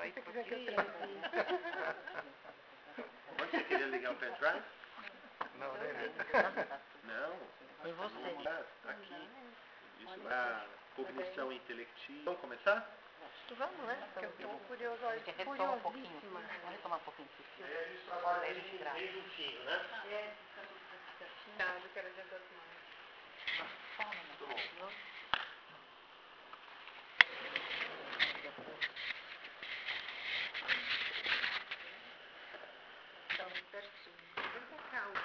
aí Onde você queria ligar o pendrive? Não, nem. Não. Em você. Aqui. Isso é a cognição intelectiva. Vamos começar? Vamos, né? Porque eu estou Retoma um pouquinho. Vamos retomar um pouquinho esse fio. A gente trabalha desde o fim, né? do que era Dia das Mães. Muito bom. Então, pertinho. Vem com calma.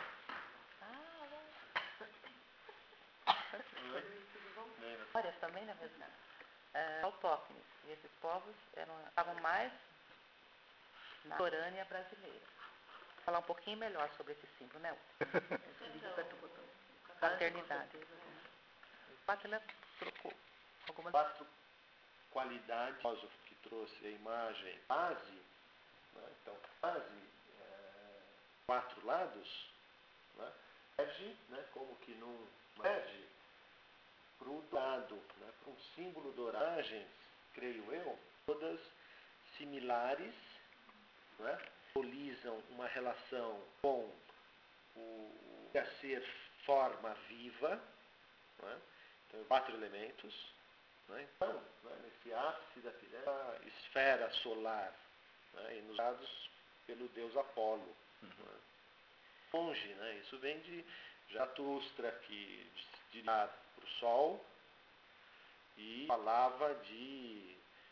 Tudo bom? Olha, também na verdade. Autóctones. E esses povos estavam mais na Urânia brasileira. Vou falar um pouquinho melhor sobre esse símbolo, né? Paternidade. O Pátria trocou algumas... 4 qualidades que trouxe a imagem base, né? Então, base, 4 lados, né? Pede, né? Como que não pede para o dourado, né? Para um símbolo dourado, creio eu, todas similares, né? Simbolizam uma relação com o a ser forma viva, né? Então, 4 elementos, né? Então, né? Nesse ápice da pirâmide, a esfera solar, né? E nos dados pelo deus Apolo. Né? Longe, né? Isso vem de Zaratustra, que dirigia para o Sol e falava de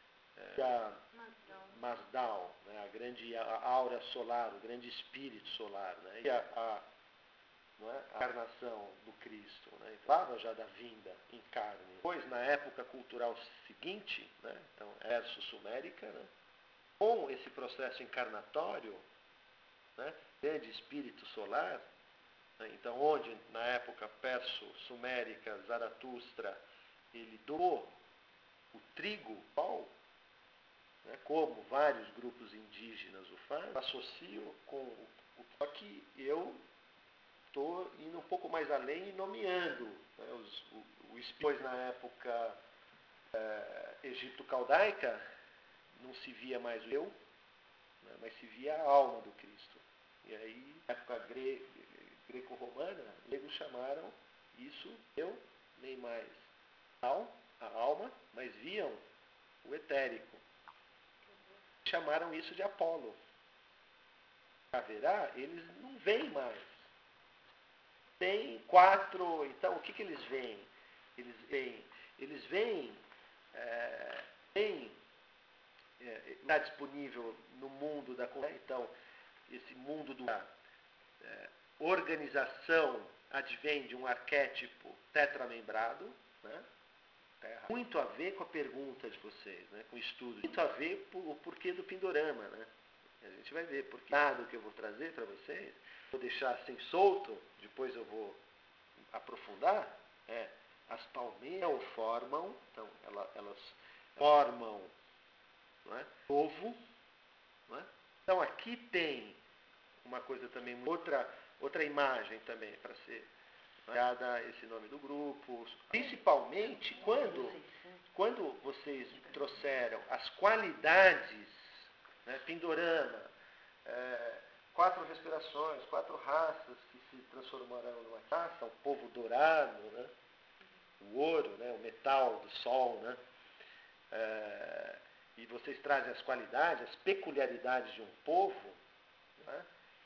Masdal, né? A grande aura solar, o grande espírito solar, né? E não é? A encarnação do Cristo, né? Falava já da vinda em carne. Depois, na época cultural seguinte, né? Então, verso sumérica, né? Com esse processo encarnatório, né? Grande espírito solar, né? Então, onde na época perso-sumérica, Zaratustra, ele doou o trigo, pau, né? Como vários grupos indígenas o fazem, associo com o que eu estou indo um pouco mais além e nomeando, né? O espírito na época egipto-caldaica não se via mais o eu, né? Mas se via a alma do Cristo. E aí, na época greco-romana, os gregos chamaram isso eu, nem mais a alma, mas viam o etérico. Chamaram isso de Apolo. Haverá, eles não veem mais. Tem 4, então o que eles veem? Eles veem, está disponível no mundo da consciência, então esse mundo da organização advém de um arquétipo tetramembrado, né? Muito a ver com a pergunta de vocês, né? Com o estudo, muito a ver com o porquê do Pindorama, né? A gente vai ver, porque nada que eu vou trazer para vocês, vou deixar assim solto, depois eu vou aprofundar, as palmeiras formam, então elas formam, não é? Ovo, não é? Então aqui tem uma coisa também, outra imagem também para ser dada esse nome do grupo, principalmente quando vocês trouxeram as qualidades, né, Pindorama, 4 respirações, 4 raças que se transformarão numa raça, o povo dourado, né, o ouro, né, o metal do sol, né, e vocês trazem as qualidades, as peculiaridades de um povo, né,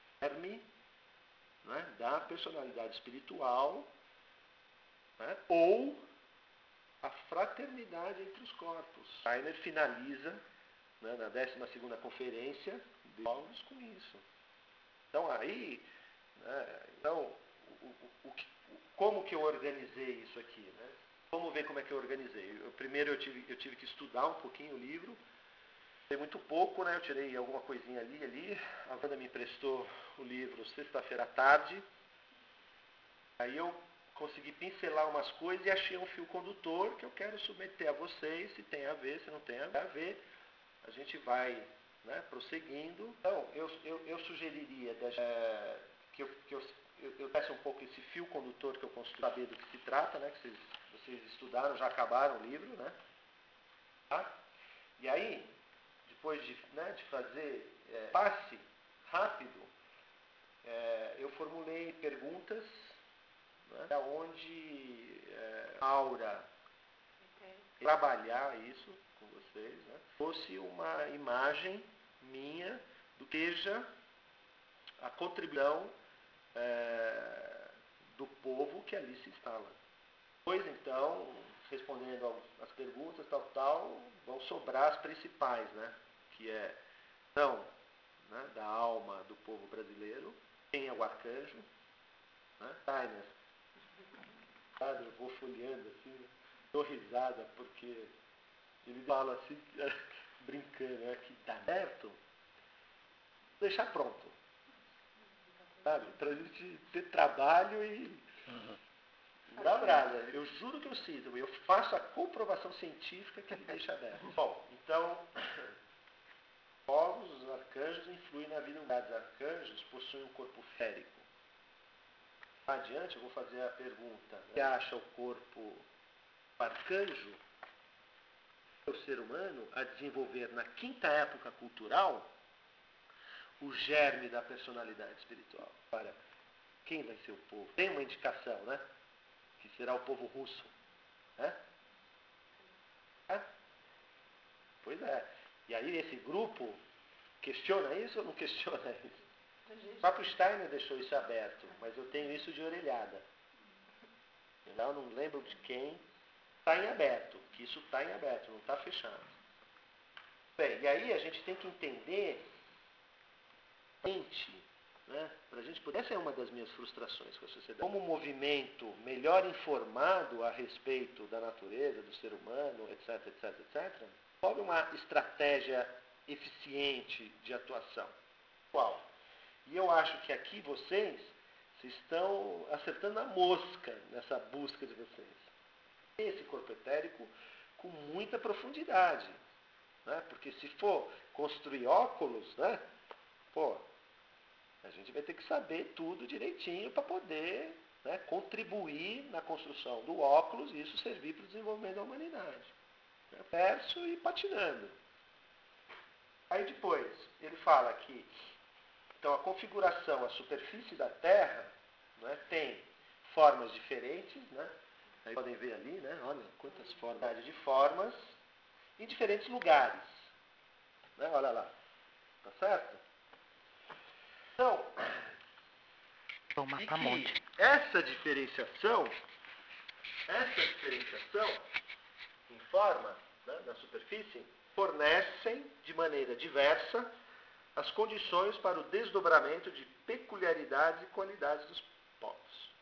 né, da personalidade espiritual, né, ou a fraternidade entre os corpos. Steiner finaliza, né, na 12ª conferência de povos com isso. Então aí, né, como que eu organizei isso aqui? Né? Vamos ver como é que eu organizei. Primeiro eu tive que estudar um pouquinho o livro. Sei muito pouco, né? Eu tirei alguma coisinha ali. A Wanda me emprestou o livro sexta-feira à tarde. Aí eu consegui pincelar umas coisas e achei um fio condutor que eu quero submeter a vocês, se tem a ver, se não tem a ver. A gente vai, né, prosseguindo. Então, eu sugeriria que eu peça um pouco esse fio condutor que eu construí, saber do que se trata, né? Que vocês estudaram, já acabaram o livro, né? Tá? E aí, depois de fazer passe rápido, eu formulei perguntas, né, onde a Aura trabalhar isso com vocês, né, fosse uma imagem minha do que seja a contribuição do povo que ali se instala. Depois, então, respondendo às perguntas, vão sobrar as principais, né, que é então, né, da alma do povo brasileiro, quem é o arcanjo, né, Steiner. Sabe, eu vou folheando assim, dou risada, porque ele fala assim, brincando, né, que dá certo, deixar pronto. Sabe, pra gente ter trabalho e não dá nada. Eu juro que eu sinto, eu faço a comprovação científica que ele deixa aberto. Bom, então, povos, os arcanjos influem na vida humana. Os arcanjos possuem um corpo férico. Adiante, eu vou fazer a pergunta. Você acha o corpo arcanjo, o ser humano, a desenvolver na quinta época cultural o germe da personalidade espiritual? Para quem vai ser o povo? Tem uma indicação, né? Que será o povo russo. Né? Pois é. E aí esse grupo questiona isso ou não questiona isso? O próprio Steiner deixou isso aberto, mas eu tenho isso de orelhada. Eu não lembro de quem. Está em aberto, que isso está em aberto, não está fechado. Bem, e aí a gente tem que entender, né, para a gente poder, essa é uma das minhas frustrações com a sociedade, como um movimento melhor informado a respeito da natureza, do ser humano, etc, etc, etc, qual uma estratégia eficiente de atuação? Qual? E eu acho que aqui vocês estão acertando a mosca nessa busca de vocês. Esse corpo etérico com muita profundidade. Né? Porque se for construir óculos, né? A gente vai ter que saber tudo direitinho para poder, né, contribuir na construção do óculos e isso servir para o desenvolvimento da humanidade. Verso e patinando. Aí depois, ele fala que então, a configuração, a superfície da Terra, né, tem formas diferentes, né? Aí podem ver ali, né? Olha quantas formas de formas em diferentes lugares. Né? Olha lá. Tá certo? Então, e que essa diferenciação em forma, né, na superfície, fornecem de maneira diversa as condições para o desdobramento de peculiaridades e qualidades dos povos.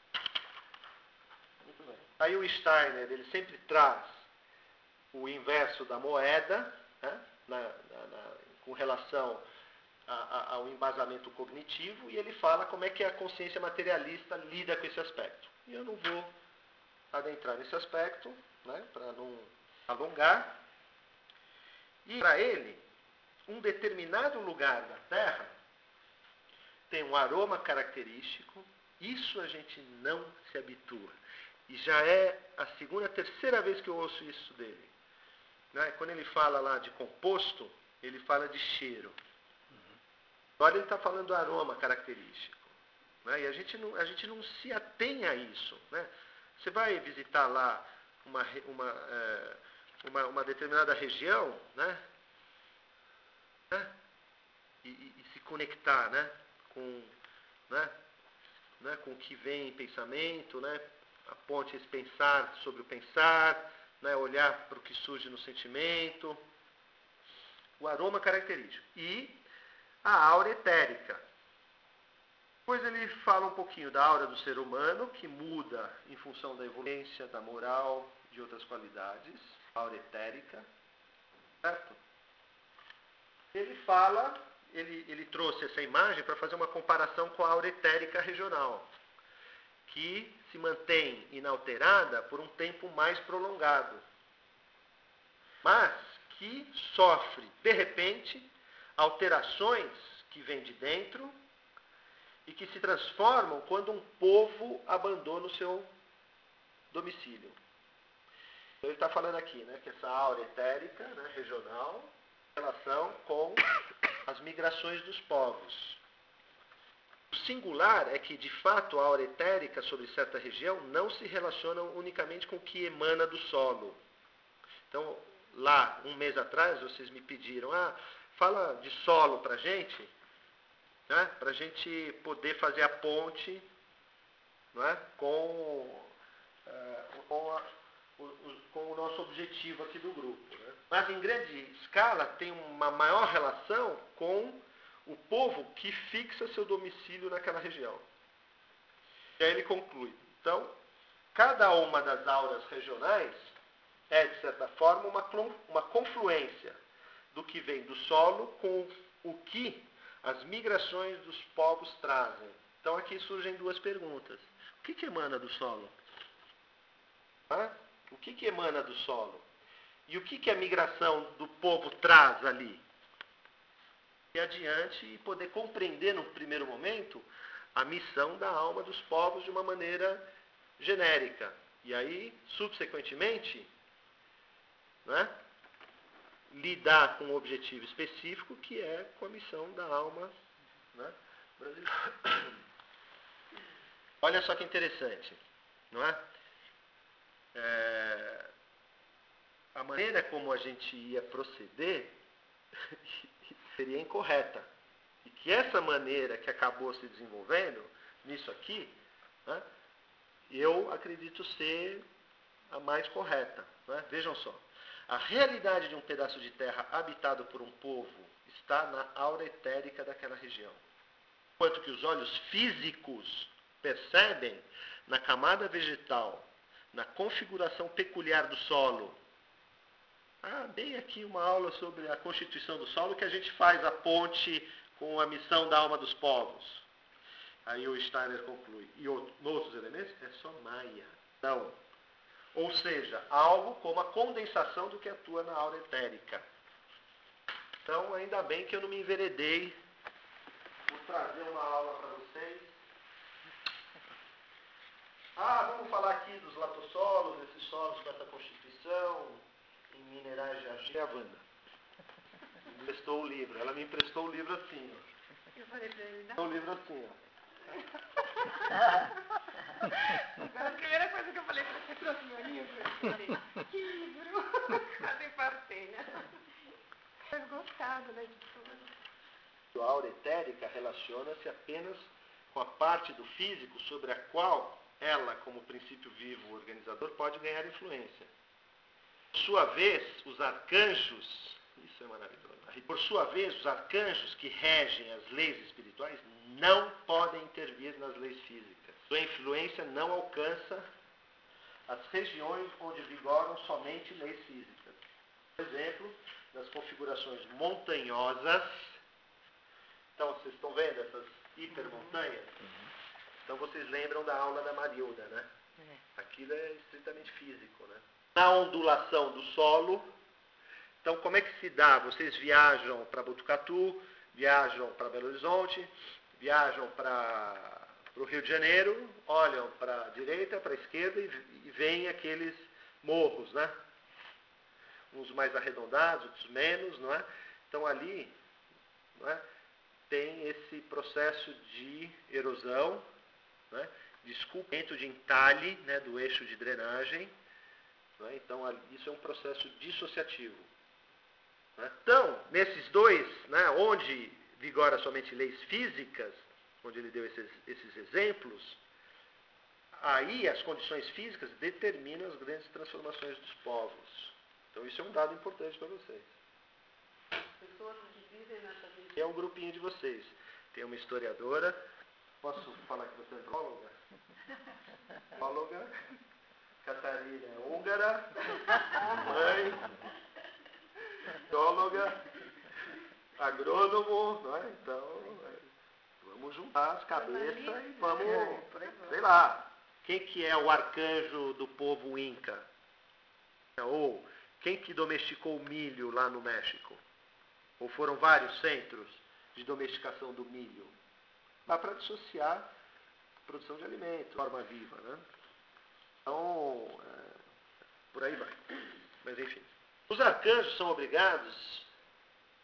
Muito bem. Aí o Steiner, ele sempre traz o inverso da moeda, né, com relação ao embasamento cognitivo, e ele fala como é que a consciência materialista lida com esse aspecto. E eu não vou adentrar nesse aspecto, né, para não alongar. E para ele, um determinado lugar da Terra tem um aroma característico, isso a gente não se habitua. E já é a segunda, terceira vez que eu ouço isso dele. Né? Quando ele fala lá de composto, ele fala de cheiro. Agora ele está falando do aroma característico. Né? E a gente não se atém a isso. Né? Você vai visitar lá uma determinada região, né? E se conectar, né? Com o que vem em pensamento, né? A ponte esse pensar sobre o pensar, né? Olhar para o que surge no sentimento. O aroma característico. E a aura etérica. Depois ele fala um pouquinho da aura do ser humano, que muda em função da evoluência, da moral, de outras qualidades. A aura etérica. Certo? Ele trouxe essa imagem para fazer uma comparação com a aura etérica regional, que se mantém inalterada por um tempo mais prolongado, mas que sofre, de repente, alterações que vêm de dentro e que se transformam quando um povo abandona o seu domicílio. Então ele está falando aqui, né, que essa aura etérica, né, regional, relação com as migrações dos povos. O singular é que, de fato, a aura etérica sobre certa região não se relaciona unicamente com o que emana do solo. Então, lá, um mês atrás, vocês me pediram, fala de solo para a gente, né, para a gente poder fazer a ponte, não é, com o nosso objetivo aqui do grupo. Né? Mas, em grande escala, tem uma maior relação com o povo que fixa seu domicílio naquela região. E aí ele conclui. Então, cada uma das auras regionais é, de certa forma, uma confluência do que vem do solo com o que as migrações dos povos trazem. Então, aqui surgem duas perguntas. O que emana do solo? O que emana do solo? E o que a migração do povo traz ali? E adiante e poder compreender, no primeiro momento, a missão da alma dos povos de uma maneira genérica. E aí, subsequentemente, né, lidar com um objetivo específico, que é com a missão da alma, né, brasileira. Olha só que interessante, não é? A maneira como a gente ia proceder seria incorreta. E que essa maneira que acabou se desenvolvendo, nisso aqui, né, eu acredito ser a mais correta. Né? Vejam só. A realidade de um pedaço de terra habitado por um povo está na aura etérica daquela região. Enquanto que os olhos físicos percebem na camada vegetal, na configuração peculiar do solo. Bem aqui uma aula sobre a constituição do solo, que a gente faz a ponte com a missão da alma dos povos. Aí o Steiner conclui. E outros elementos? É só Maya. Não. Ou seja, algo como a condensação do que atua na aura etérica. Então, ainda bem que eu não me enveredei por trazer uma aula para vocês. Vamos falar aqui dos latossolos, desses solos com essa constituição, em minerais de argila. É a Wanda. Me emprestou o livro. Ela me emprestou o livro assim, ó. Eu falei pra ele, não. O livro assim, ó. A primeira coisa que eu falei pra você, trouxe meu livro. Eu falei, que livro? Quase partei, né? Foi gostado, né, de tudo. A aura etérica relaciona-se apenas com a parte do físico sobre a qual ela, como princípio vivo organizador, pode ganhar influência. Por sua vez, os arcanjos, isso é maravilhoso, por sua vez, os arcanjos que regem as leis espirituais não podem intervir nas leis físicas. Sua influência não alcança as regiões onde vigoram somente leis físicas. Por exemplo, nas configurações montanhosas. Então, vocês estão vendo essas hipermontanhas? Então, vocês lembram da aula da Marilda, né? Aquilo é estritamente físico, né? Na ondulação do solo. Então, como é que se dá? Vocês viajam para Botucatu, viajam para Belo Horizonte, viajam para o Rio de Janeiro, olham para a direita, para a esquerda e veem aqueles morros, né? Uns mais arredondados, outros menos, não é? Então, ali, não é, tem esse processo de erosão, né, de esculpimento de entalhe, né, do eixo de drenagem. Né? Então, isso é um processo dissociativo. Né? Então, nesses dois, né, onde vigora somente leis físicas, onde ele deu esses exemplos, aí as condições físicas determinam as grandes transformações dos povos. Então, isso é um dado importante para vocês. As pessoas se dividem nessa vida. É um grupinho de vocês. Tem uma historiadora. Posso falar que você é antropóloga? Antropóloga. Catarina é húngara. Mãe. Bióloga. Agrônomo. Né? Então, vamos juntar as cabeças e vamos, sei lá. Quem que é o arcanjo do povo Inca? Ou quem que domesticou o milho lá no México? Ou foram vários centros de domesticação do milho? Dá para dissociar a produção de alimentos, forma viva, né? Então, por aí vai. Mas enfim. Os arcanjos são obrigados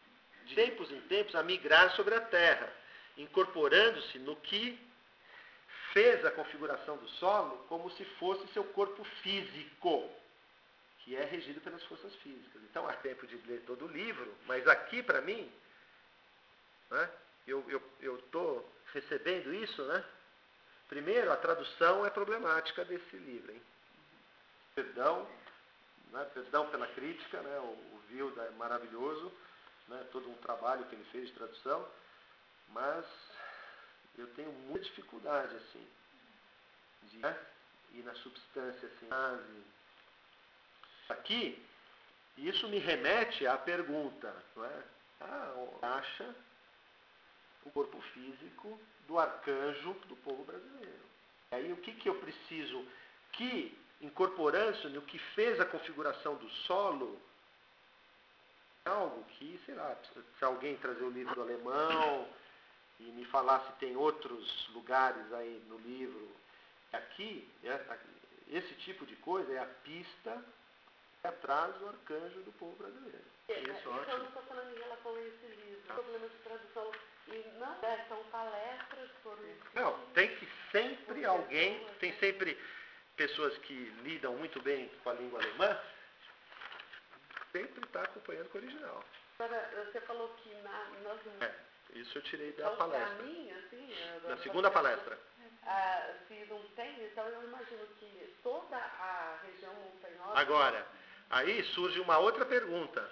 tempos em tempos, a migrar sobre a Terra, incorporando-se no que fez a configuração do solo como se fosse seu corpo físico, que é regido pelas forças físicas. Então, há tempo de ler todo o livro, mas aqui, para mim, né, eu estou recebendo isso, né? Primeiro, a tradução é problemática desse livro, hein? Perdão, né? Perdão pela crítica, né? O Vilda é maravilhoso, né? Todo um trabalho que ele fez de tradução, mas eu tenho muita dificuldade, assim, de ir na substância, assim, aqui, isso me remete à pergunta, não é? Acha o corpo físico do arcanjo do povo brasileiro. Aí o que eu preciso que, incorporando-se no que fez a configuração do solo, algo que, sei lá, se alguém trazer o livro do alemão e me falar se tem outros lugares aí no livro, aqui, esse tipo de coisa é a pista atrás do arcanjo do povo brasileiro. Isso eu não estou falando em relação a esse livro, problema de tradução. E não são palestras por... Não, tem que sempre alguém, tem sempre pessoas que lidam muito bem com a língua alemã, sempre está acompanhando com o original. Agora, você falou que isso eu tirei da palestra. Para mim, assim, na segunda palestra. Se não tem, então eu imagino que toda a região montanhosa... Agora, aí surge uma outra pergunta.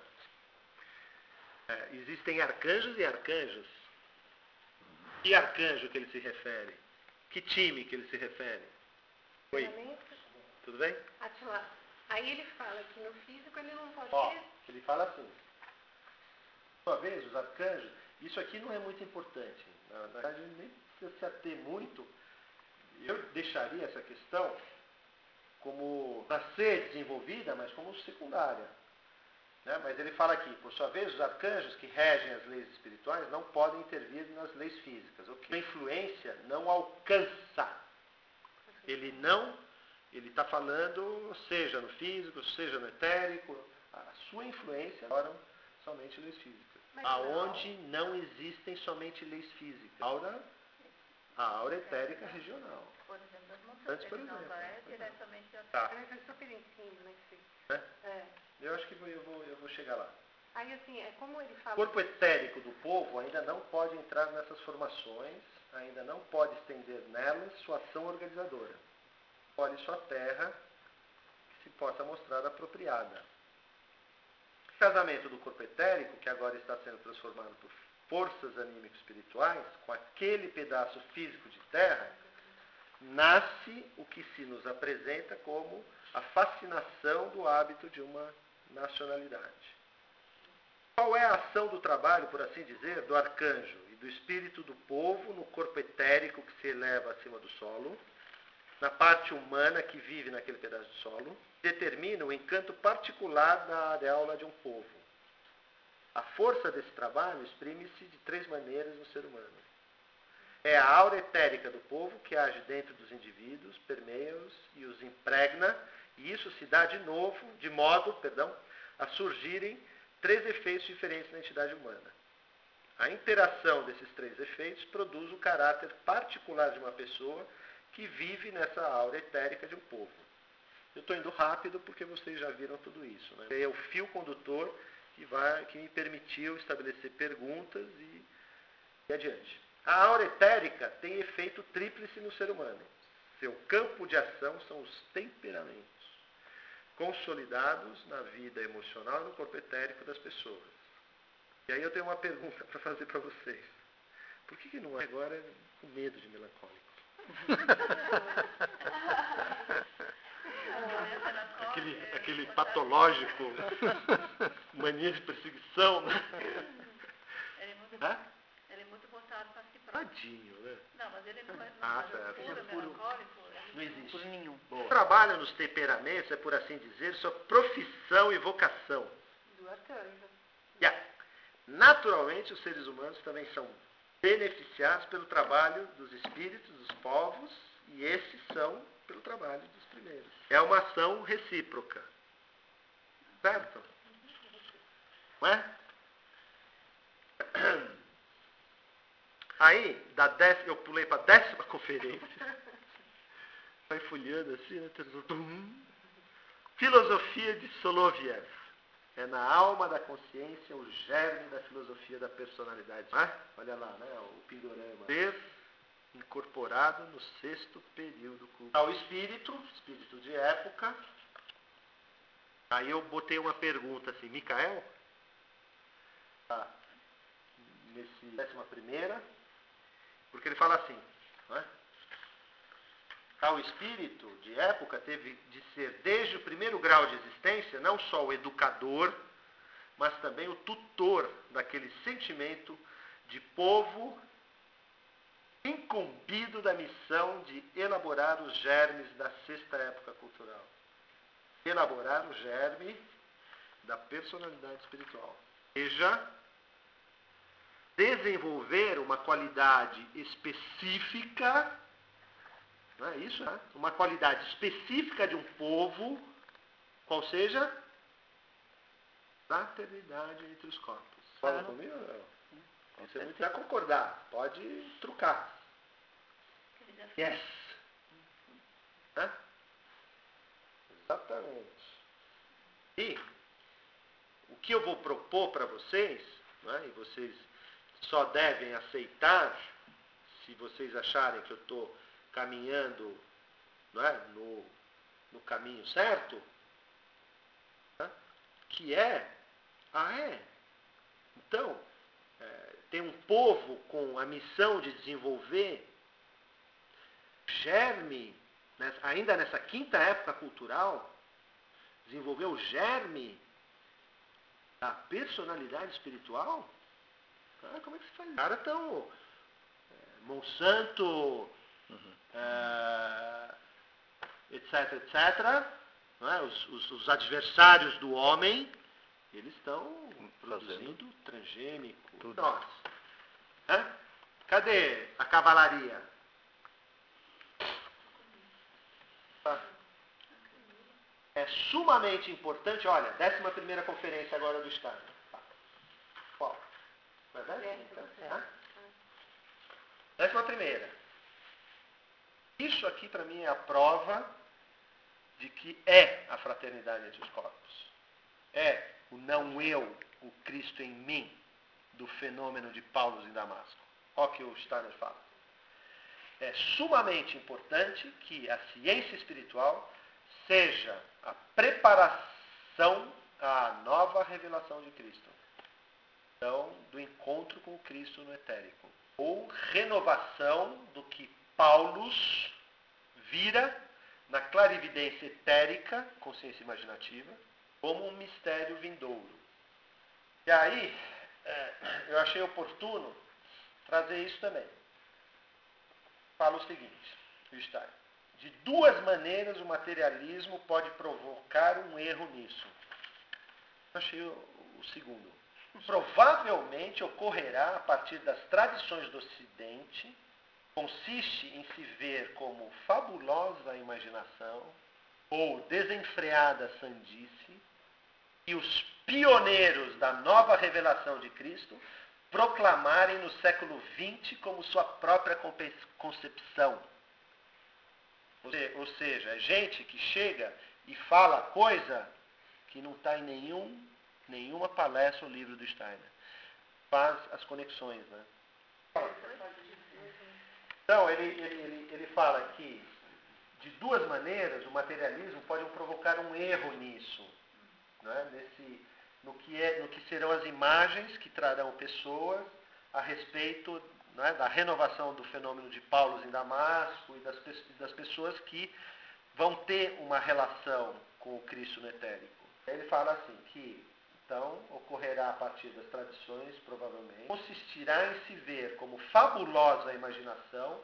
Existem arcanjos e arcanjos. Que arcanjo que ele se refere? Que time que ele se refere? Oi? Tudo bem? Atila, aí ele fala que no físico ele não pode ter... Ele fala assim. Uma vez, os arcanjos, isso aqui não é muito importante. Na verdade, nem precisa se ater muito. Eu deixaria essa questão como para ser desenvolvida, mas como secundária. Né? Mas ele fala aqui, por sua vez, os arcanjos que regem as leis espirituais não podem intervir nas leis físicas. A influência não alcança. Ele está falando, seja no físico, seja no etérico, a sua influência foram somente leis físicas. Aonde não existem somente leis físicas. A aura etérica regional. Por exemplo, as montanhas, por exemplo. não é diretamente Tá. Mas é super em cima, né? Eu acho que eu vou chegar lá. Aí, assim, é como ele fala... O corpo etérico do povo ainda não pode entrar nessas formações, ainda não pode estender nelas sua ação organizadora. Olhe sua terra, que se possa mostrar apropriada. O casamento do corpo etérico, que agora está sendo transformado por forças anímico-espirituais, com aquele pedaço físico de terra, nasce o que se nos apresenta como a fascinação do hábito de uma nacionalidade. Qual é a ação do trabalho, por assim dizer, do arcanjo e do espírito do povo no corpo etérico que se eleva acima do solo, na parte humana que vive naquele pedaço de solo, determina o encanto particular da areola de um povo. A força desse trabalho exprime-se de 3 maneiras no ser humano. É a aura etérica do povo que age dentro dos indivíduos, permeia-os e os impregna, e isso se dá de modo a surgirem 3 efeitos diferentes na entidade humana. A interação desses 3 efeitos produz o caráter particular de uma pessoa que vive nessa aura etérica de um povo. Eu estou indo rápido porque vocês já viram tudo isso. Né? É o fio condutor que me permitiu estabelecer perguntas e adiante. A aura etérica tem efeito tríplice no ser humano. Seu campo de ação são os temperamentos, consolidados na vida emocional e no corpo etérico das pessoas. E aí eu tenho uma pergunta para fazer para vocês. Por que não é agora com medo de melancólico? aquele patológico, mania de perseguição, né? Ele é muito voltado para si próprio. Tadinho, né? Não, mas ele não é puro, melancólico. Não existe. Por nenhum. O trabalho nos temperamentos é, por assim dizer, sua profissão e vocação. Do arcanjo. Naturalmente, os seres humanos também são beneficiados pelo trabalho dos espíritos, dos povos, e esses são pelo trabalho dos primeiros. É uma ação recíproca. Certo? Não é? Aí, eu pulei para a 10ª conferência. Vai folhando assim, né? Filosofia de Soloviev. É na alma da consciência o germe da filosofia da personalidade. Olha lá, né? O Pindorama. Ser incorporado no 6º período cultural. O espírito de época. Aí eu botei uma pergunta assim, Micael? Tá. Nesse 11ª, porque ele fala assim, não é? O espírito de época teve de ser, desde o primeiro grau de existência, não só o educador, mas também o tutor daquele sentimento de povo incumbido da missão de elaborar os germes da 6ª época cultural. Elaborar o germe da personalidade espiritual. Ou seja, desenvolver uma qualidade específica, não é isso? Né? Uma qualidade específica de um povo, qual seja? Fraternidade entre os corpos. Fala comigo? Você não precisa concordar, pode trucar. Yes. Hã? Exatamente. E o que eu vou propor para vocês, né, e vocês só devem aceitar se vocês acharem que eu estou caminhando, não é, no caminho certo, né, que então, tem um povo com a missão de desenvolver germe, né, ainda nessa 5ª época cultural, desenvolver o germe da personalidade espiritual. Como é que se faz? Os caras estão Monsanto, etc, etc, não é? Os adversários do homem, eles estão produzindo transgênico. Tudo. Nós. Cadê a cavalaria? É sumamente importante, olha, 11ª conferência agora do Estado. Qual? Não é 10ª? 11ª. Isso aqui para mim é a prova de que é a fraternidade entre os corpos. É o não eu, o Cristo em mim, do fenômeno de Paulo em Damasco. Olha o que o Steiner fala. É sumamente importante que a ciência espiritual seja a preparação à nova revelação de Cristo. Então, do encontro com o Cristo no etérico. Ou renovação do que Paulo vira na clarividência etérica, consciência imaginativa, como um mistério vindouro. E aí, eu achei oportuno trazer isso também. Fala o seguinte, Stein. De 2 maneiras o materialismo pode provocar um erro nisso. Eu achei o segundo. Provavelmente ocorrerá a partir das tradições do Ocidente, consiste em se ver como fabulosa imaginação ou desenfreada sandice, e os pioneiros da nova revelação de Cristo proclamarem no século XX como sua própria concepção. Ou seja, gente que chega e fala coisa que não está em nenhuma palestra ou livro do Steiner. Faz as conexões, né? Então, ele fala que, de 2 maneiras, o materialismo pode provocar um erro nisso. Né? No que serão as imagens que trarão pessoas a respeito, né, da renovação do fenômeno de Paulo em Damasco e das pessoas que vão ter uma relação com o Cristo no etérico. Ele fala assim, que então ocorrerá a partir das tradições, provavelmente, consistirá em se ver como fabulosa imaginação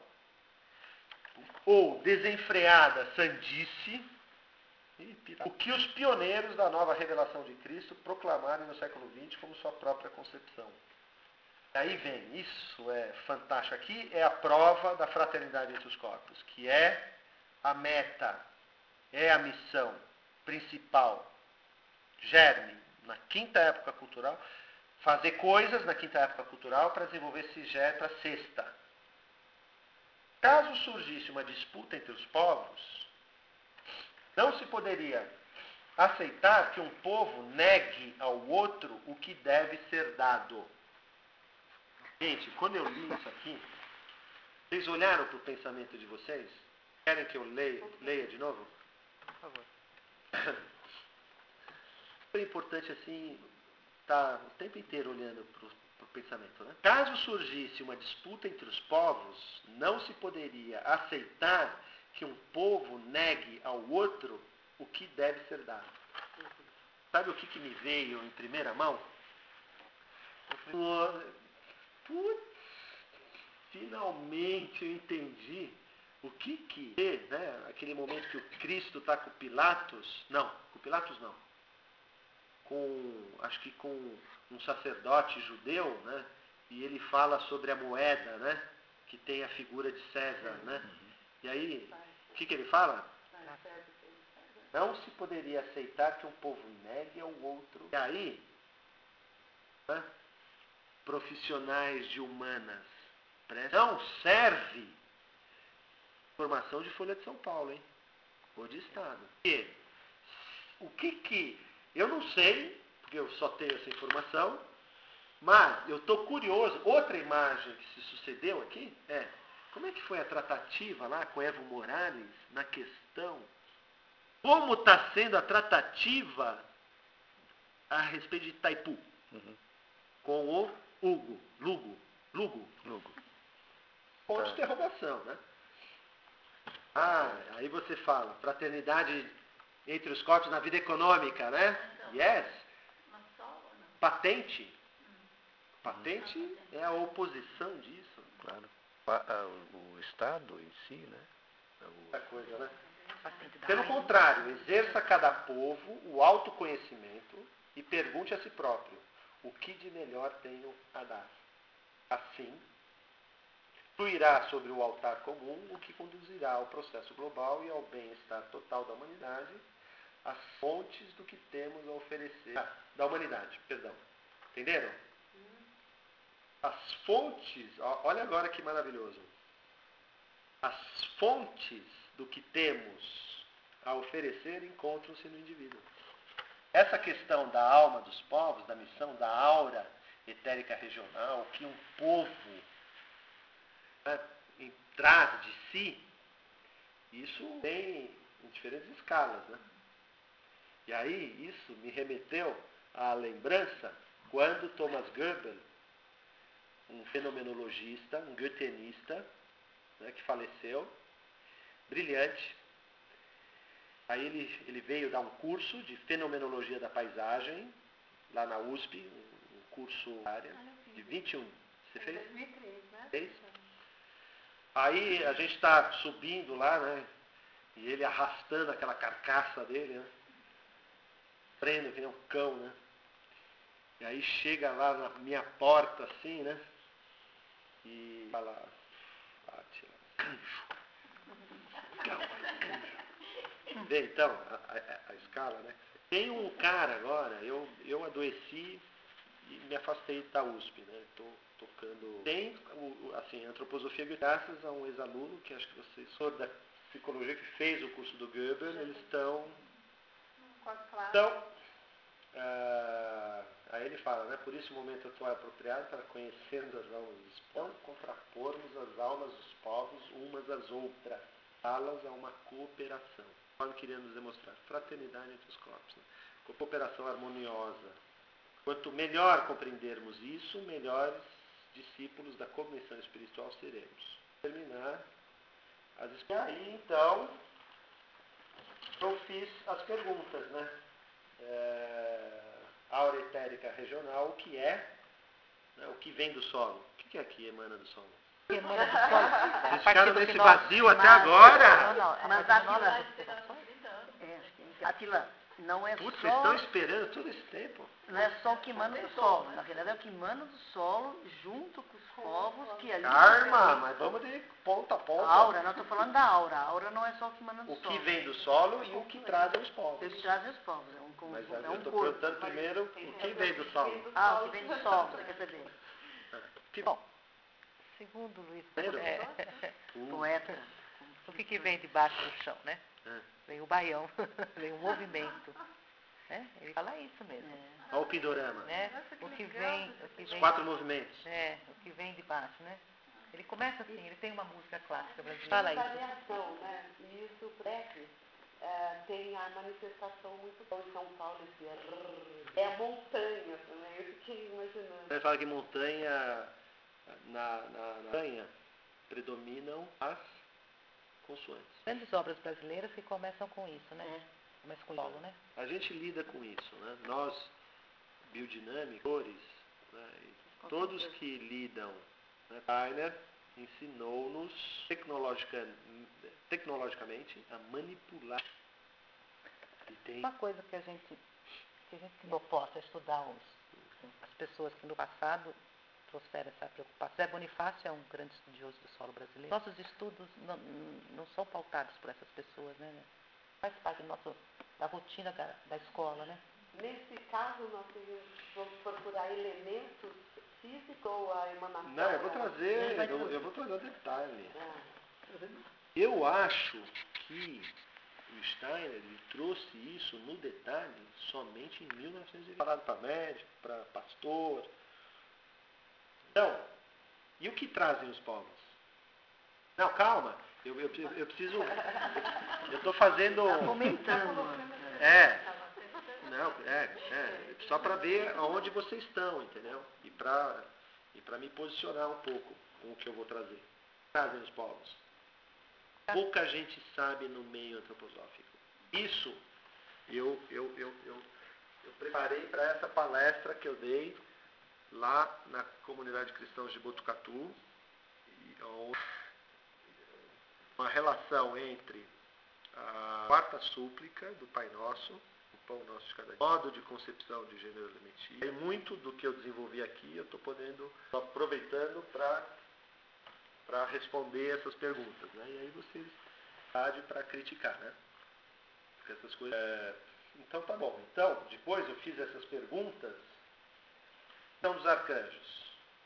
ou desenfreada sandice, o que os pioneiros da nova revelação de Cristo proclamarem no século XX como sua própria concepção. Aí vem, isso é fantástico. Aqui é a prova da fraternidade entre os corpos, que é a meta, é a missão principal, germe, na 5ª época cultural, fazer coisas na quinta época cultural para desenvolver esse gé para a sexta. Caso surgisse uma disputa entre os povos, não se poderia aceitar que um povo negue ao outro o que deve ser dado. Gente, quando eu li isso aqui, vocês olharam para o pensamento de vocês? Querem que eu leia de novo? Por favor. É importante assim, estar o tempo inteiro olhando para o pensamento, né? Caso surgisse uma disputa entre os povos, não se poderia aceitar que um povo negue ao outro o que deve ser dado. Sabe o que me veio em primeira mão? Putz, finalmente eu entendi o que né? Aquele momento que o Cristo está com Pilatos, não, acho que com um sacerdote judeu, né? E ele fala sobre a moeda, né? Que tem a figura de César, né? E aí, o que ele fala? Não se poderia aceitar que um povo negue ao outro. E aí, né? Profissionais de humanas, não serve formação de Folha de São Paulo, hein? Ou de Estado. Eu não sei, porque eu só tenho essa informação, mas eu estou curioso. Outra imagem que se sucedeu aqui como é que foi a tratativa lá com Evo Morales na questão? Como está sendo a tratativa a respeito de Itaipu? Com o Lugo. Ponto de interrogação, né? Aí você fala, fraternidade entre os corpos na vida econômica, né? Yes. Patente. Patente é a oposição disso. Claro. O Estado em si, né? Essa coisa, né? Pelo contrário, exerça cada povo o autoconhecimento e pergunte a si próprio o que de melhor tenho a dar. Assim, fluirá sobre o altar comum o que conduzirá ao processo global e ao bem-estar total da humanidade, as fontes do que temos a oferecer. Da humanidade, perdão. Entenderam? As fontes, olha agora que maravilhoso. As fontes do que temos a oferecer encontram-se no indivíduo. Essa questão da alma dos povos, da missão, da aura etérica regional, que um povo traz de si, isso tem em diferentes escalas, né? E aí isso me remeteu à lembrança quando Thomas Goebbels, um fenomenologista, um goetheanista, né, que faleceu, brilhante. Aí ele veio dar um curso de fenomenologia da paisagem, lá na USP, um curso área de 21. Você fez? 2003, né? Fez? Aí a gente está subindo lá, né? E ele arrastando aquela carcaça dele, né? Prendo que nem um cão, né? E aí chega lá na minha porta, assim, né? E fala, Fátila, anjo. Vê então a escala, né? Tem um cara agora, eu adoeci e me afastei da USP, né? Estou tocando. Tem, assim, antroposofia graças a um ex-aluno, que acho que vocês são da psicologia, que fez o curso do Goebbels, eles estão. Então, aí ele fala, né? Por isso o momento atual é apropriado para conhecermos as almas dos povos, contrapormos as almas dos povos umas às outras, dá-las a uma cooperação. Nós queríamos demonstrar fraternidade entre os corpos, né? Cooperação harmoniosa. Quanto melhor compreendermos isso, melhores discípulos da cognição espiritual seremos. Terminar as e aí, então, eu fiz as perguntas, né? Aura etérica regional, o que é, né? O que vem do solo. O que é que emana do solo? Emana do solo. Vocês ficaram nesse vazio até agora? Mas Atila, não é Putz, só... vocês estão esperando todo esse tempo? Não é só o que emana do solo. Na verdade é o que emana do solo junto com os povos que ali... Karma, mas vamos de ponta a ponta. A aura, não estou falando da aura. A aura não é só o que emana do O solo. que vem do solo e o que trazem os povos. O que trazem os povos. Mas é eu um estou corpo. perguntando primeiro o que vem do solo. O que vem do solo, quer dizer. Que- Bom, segundo Luiz, Primeiro? Poeta. o que vem debaixo do chão, né? É. Vem o baião, vem o movimento. Né? Ele fala isso mesmo. Olha o pindorama. Né? Nossa, que O que legal. vem, Os 4 movimentos. o que vem de baixo, né? Ele começa assim, ele tem uma música clássica brasileira. Fala isso. Variação, né? E isso, breve, tem a manifestação muito boa em São Paulo, esse a montanha também, eu fiquei imaginando. Ele fala que montanha, na montanha predominam as consoantes. Grandes obras brasileiras que começam com isso, né? Começam com o solo, né? A gente lida com isso, né? Nós, biodinâmicos, né? E todos que lidam, né? Steiner ensinou-nos tecnologicamente a manipular. E tem Uma coisa que a gente se proposta a estudar as pessoas que no passado trouxeram essa preocupação. Zé Bonifácio é um grande estudioso do solo brasileiro. Nossos estudos não são pautados por essas pessoas, né? Faz parte da rotina da escola, né? Nesse caso, nós vamos procurar elementos físicos ou a emanação? Não, eu vou trazer um detalhe. Eu acho que o Steiner ele trouxe isso no detalhe somente em 1920. Falado para médico, para pastor. Então, e o que trazem os povos? Não, calma. Eu preciso. Eu estou fazendo. Está comentando. Só para ver aonde vocês estão, entendeu? E para me posicionar um pouco com o que eu vou trazer. Trazem os povos. Pouca gente sabe no meio antroposófico. Isso eu preparei para essa palestra que eu dei lá na comunidade cristã de Botucatu, uma relação entre a quarta súplica do Pai Nosso, o Pão Nosso de cada dia, modo de concepção de gênero alimentício. E muito do que eu desenvolvi aqui eu estou aproveitando para responder essas perguntas, né? E aí vocês podem para criticar, né? Porque essas coisas. Então tá bom. Então, depois eu fiz essas perguntas. Missão dos arcanjos.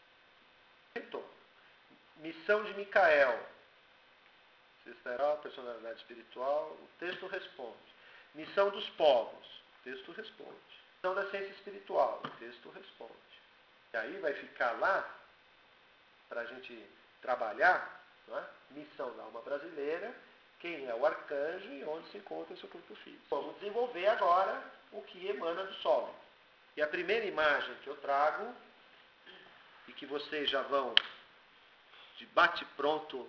Missão de Micael. Sexta personalidade espiritual. O texto responde. Missão dos povos. O texto responde. Missão da ciência espiritual. O texto responde. E aí vai ficar lá para a gente trabalhar, não é? Missão da alma brasileira, quem é o arcanjo e onde se encontra o seu corpo físico. Vamos desenvolver agora o que emana do solo. E a primeira imagem que eu trago, e que vocês já vão de bate-pronto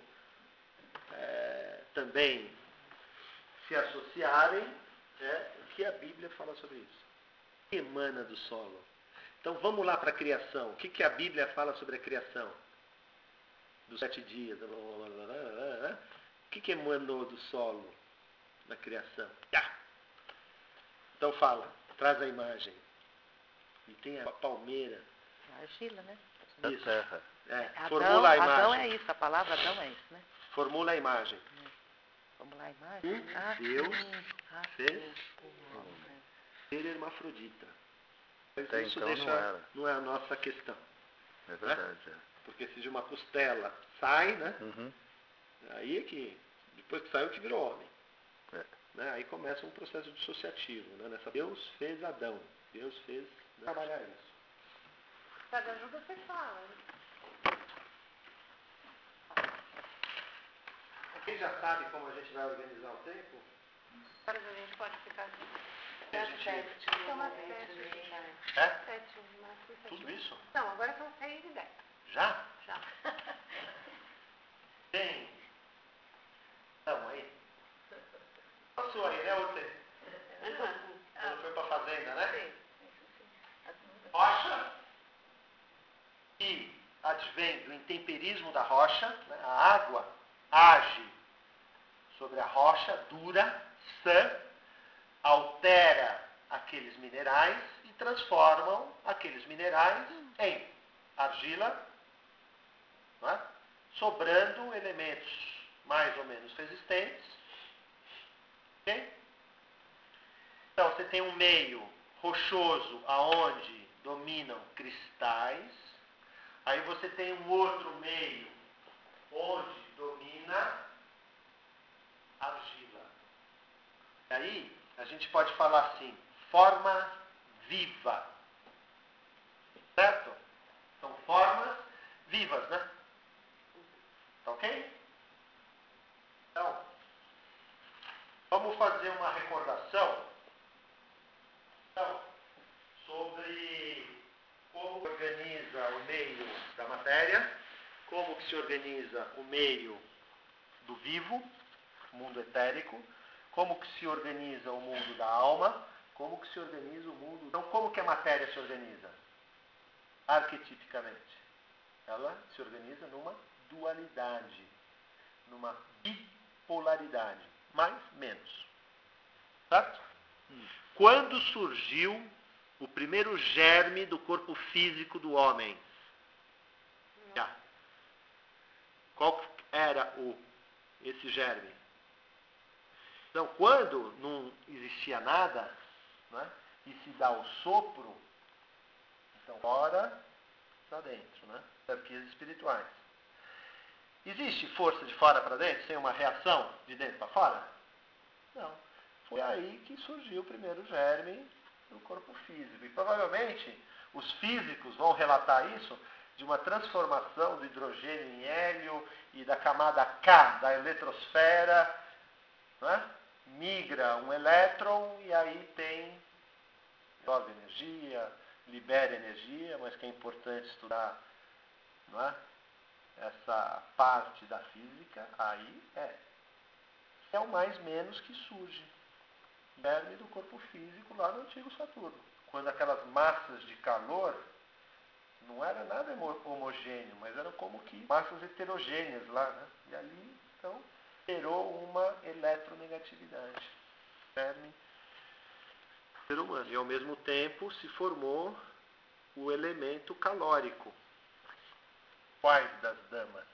também se associarem, é o que a Bíblia fala sobre isso. O que emana do solo? Então vamos lá para a criação. O que a Bíblia fala sobre a criação? Dos 7 dias. O que emanou do solo na criação? Então fala, traz a imagem. E tem a palmeira. A argila, né? Da Isso. terra. Formula a imagem. Adão é isso, a palavra Adão é isso, né? Formula a imagem. Vamos lá a imagem? Deus fez né? ser hermafrodita. Mas Até isso então não é a nossa questão. É verdade. Porque se de uma costela sai, né? Uhum. Aí é que, depois que saiu, que virou homem. É. Né? Aí começa um processo dissociativo. Né? Deus fez Adão. Deus fez trabalhar isso. Cada um você fala. Quem já sabe como a gente vai organizar o tempo? Agora a gente pode ficar assim. São umas 7. É? 7, mas Tudo isso? Não, agora são 6:10. Já? Já. Tem. Não, aí. Passou aí, né, você? Quando foi pra fazenda, né? Rocha. E advém do intemperismo da rocha, né? A água age sobre a rocha dura, sã, altera aqueles minerais e transformam aqueles minerais em argila, não é? Sobrando elementos mais ou menos resistentes. Okay? Então, você tem um meio rochoso aonde dominam cristais. Aí você tem um outro meio onde domina argila. E aí, a gente pode falar assim, forma viva. Certo? São formas vivas, né? Tá ok? Então, vamos fazer uma recordação sobre como se organiza o meio da matéria, como que se organiza o meio do vivo, o mundo etérico, como que se organiza o mundo da alma, como que se organiza o mundo... Então, como que a matéria se organiza? Arquetipicamente. Ela se organiza numa dualidade, numa bipolaridade, mais menos. Certo? Quando surgiu o primeiro germe do corpo físico do homem? Qual era esse germe? Então, quando não existia nada, né, e se dá o sopro, então fora para dentro, né? Hierarquias espirituais. Existe força de fora para dentro, sem uma reação de dentro para fora? Não. Foi aí que surgiu o primeiro germe do corpo físico. E provavelmente os físicos vão relatar isso de uma transformação do hidrogênio em hélio e da camada K da eletrosfera, não é? Migra um elétron e aí tem absorve energia, libera energia, mas que é importante estudar, não é? Essa parte da física, aí é o mais menos que surge. Germe do corpo físico lá no antigo Saturno. Quando aquelas massas de calor não era nada homogêneo, mas eram como que massas heterogêneas lá, né? E ali, então, gerou uma eletronegatividade. Germe ser humano. E ao mesmo tempo se formou o elemento calórico. Quais das damas?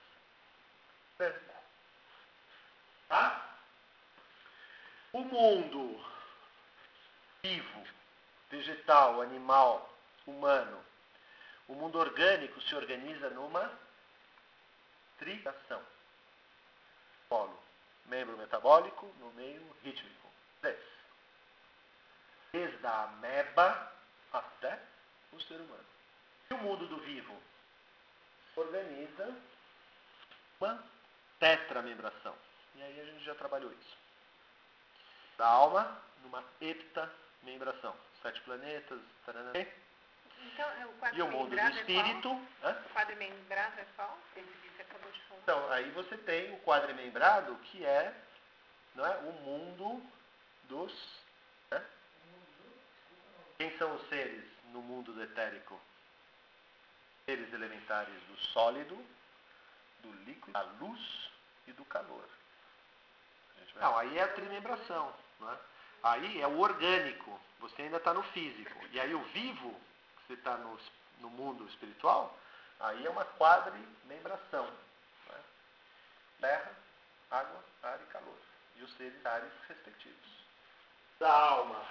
Tá? O mundo vivo, vegetal, animal, humano, o mundo orgânico se organiza numa triação. Polo, membro metabólico no meio rítmico. Desde a ameba até o ser humano. E o mundo do vivo se organiza uma tetramembração. E aí a gente já trabalhou isso. Da alma, numa heptamembração. 7 planetas, taranã. Então, E o mundo do espírito. O quadrimembrado é qual? Esse que você acabou de falar. Então, aí você tem o quadrimembrado, que é, não é, o mundo dos... Né? Quem são os seres no mundo do etérico? Seres elementares do sólido, do líquido, da luz e do calor. Não, aí é a trimembração. Não é? Aí é o orgânico, você ainda está no físico. E aí o vivo, que você está no mundo espiritual, aí é uma quadrimembração. Não é? Terra, água, ar e calor. E os seres ares respectivos. Da alma,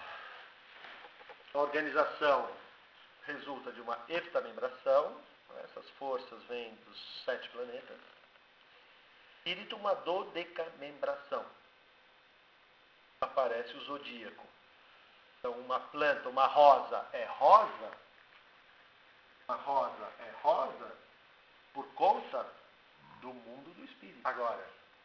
a organização resulta de uma heptamembração. Essas forças vêm dos 7 planetas. Espírito, uma dodecamembração. Aparece o zodíaco. Então, uma planta, uma rosa é rosa. Uma rosa é rosa por conta do mundo do espírito. Agora,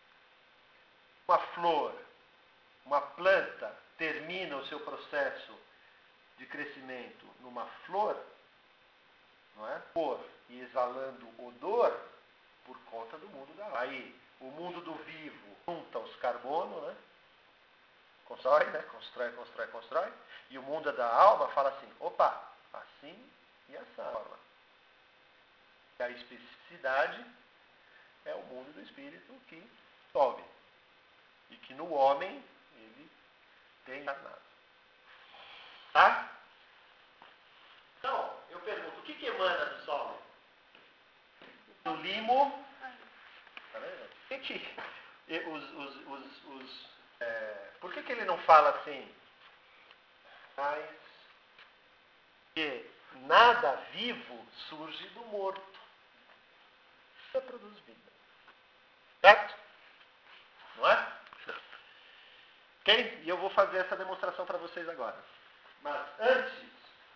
uma flor, uma planta termina o seu processo de crescimento numa flor, não é? Cor e exalando odor por conta do mundo da alma. Aí, o mundo do vivo junta os carbonos, né? Constrói, né? Constrói. E o mundo da alma fala assim, opa, assim e essa forma. E a especificidade é o mundo do espírito que sobe. E que no homem ele tem nada. Tá? Então, eu pergunto, o que emana do Sol? O limo. Tá vendo? Por que ele não fala assim? Mas que nada vivo surge do morto. Isso produz vida. Certo? Não é? Certo. Ok? E eu vou fazer essa demonstração para vocês agora. Mas antes,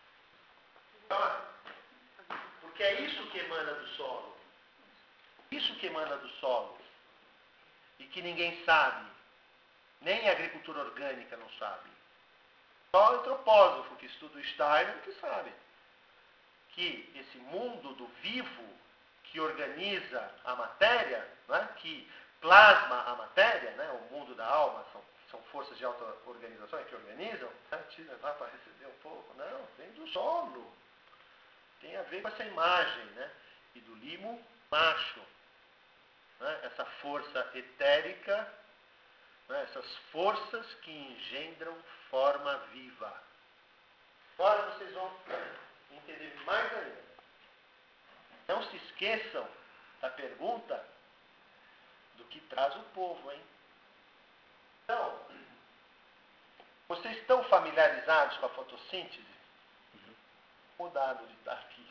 porque é isso que emana do solo. Isso que emana do solo. E que ninguém sabe. Nem a agricultura orgânica não sabe. Só o antropósofo que estuda o Steiner que sabe. Que esse mundo do vivo que organiza a matéria, né, que plasma a matéria, né, o mundo da alma, são forças de auto-organização que organizam, tira lá para receber um pouco. Não, vem do solo. Tem a ver com essa imagem, né, e do limo macho. Né, essa força etérica, né, essas forças que engendram forma viva. Agora vocês vão entender mais ainda. Não se esqueçam da pergunta do que traz o povo, hein? Então, vocês estão familiarizados com a fotossíntese? Mudado de estar aqui.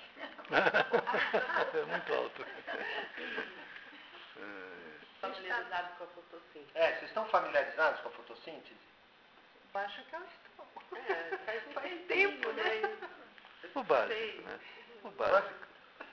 É muito alto. Familiarizado com a fotossíntese. Vocês estão familiarizados com a fotossíntese? Eu acho que eu estou. Faz tempo, né? O básico, né? O básico.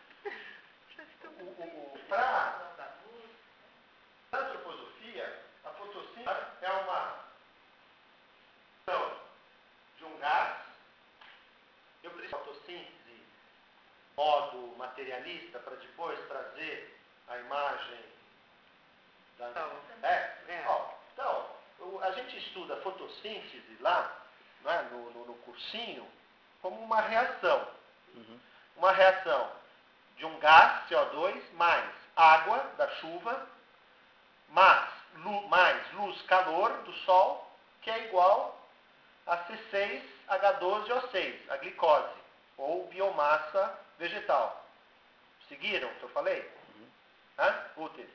Para a antroposofia, a fotossíntese é uma ação de um gás. Eu preciso de fotossíntese, modo materialista, para depois trazer a imagem da... Então, a gente estuda fotossíntese lá, né, no cursinho, como uma reação. Uma reação de um gás, CO2, mais água da chuva, mais luz, calor do sol, que é igual a C6H12O6, a glicose, ou biomassa vegetal. Seguiram o que eu falei? Útil.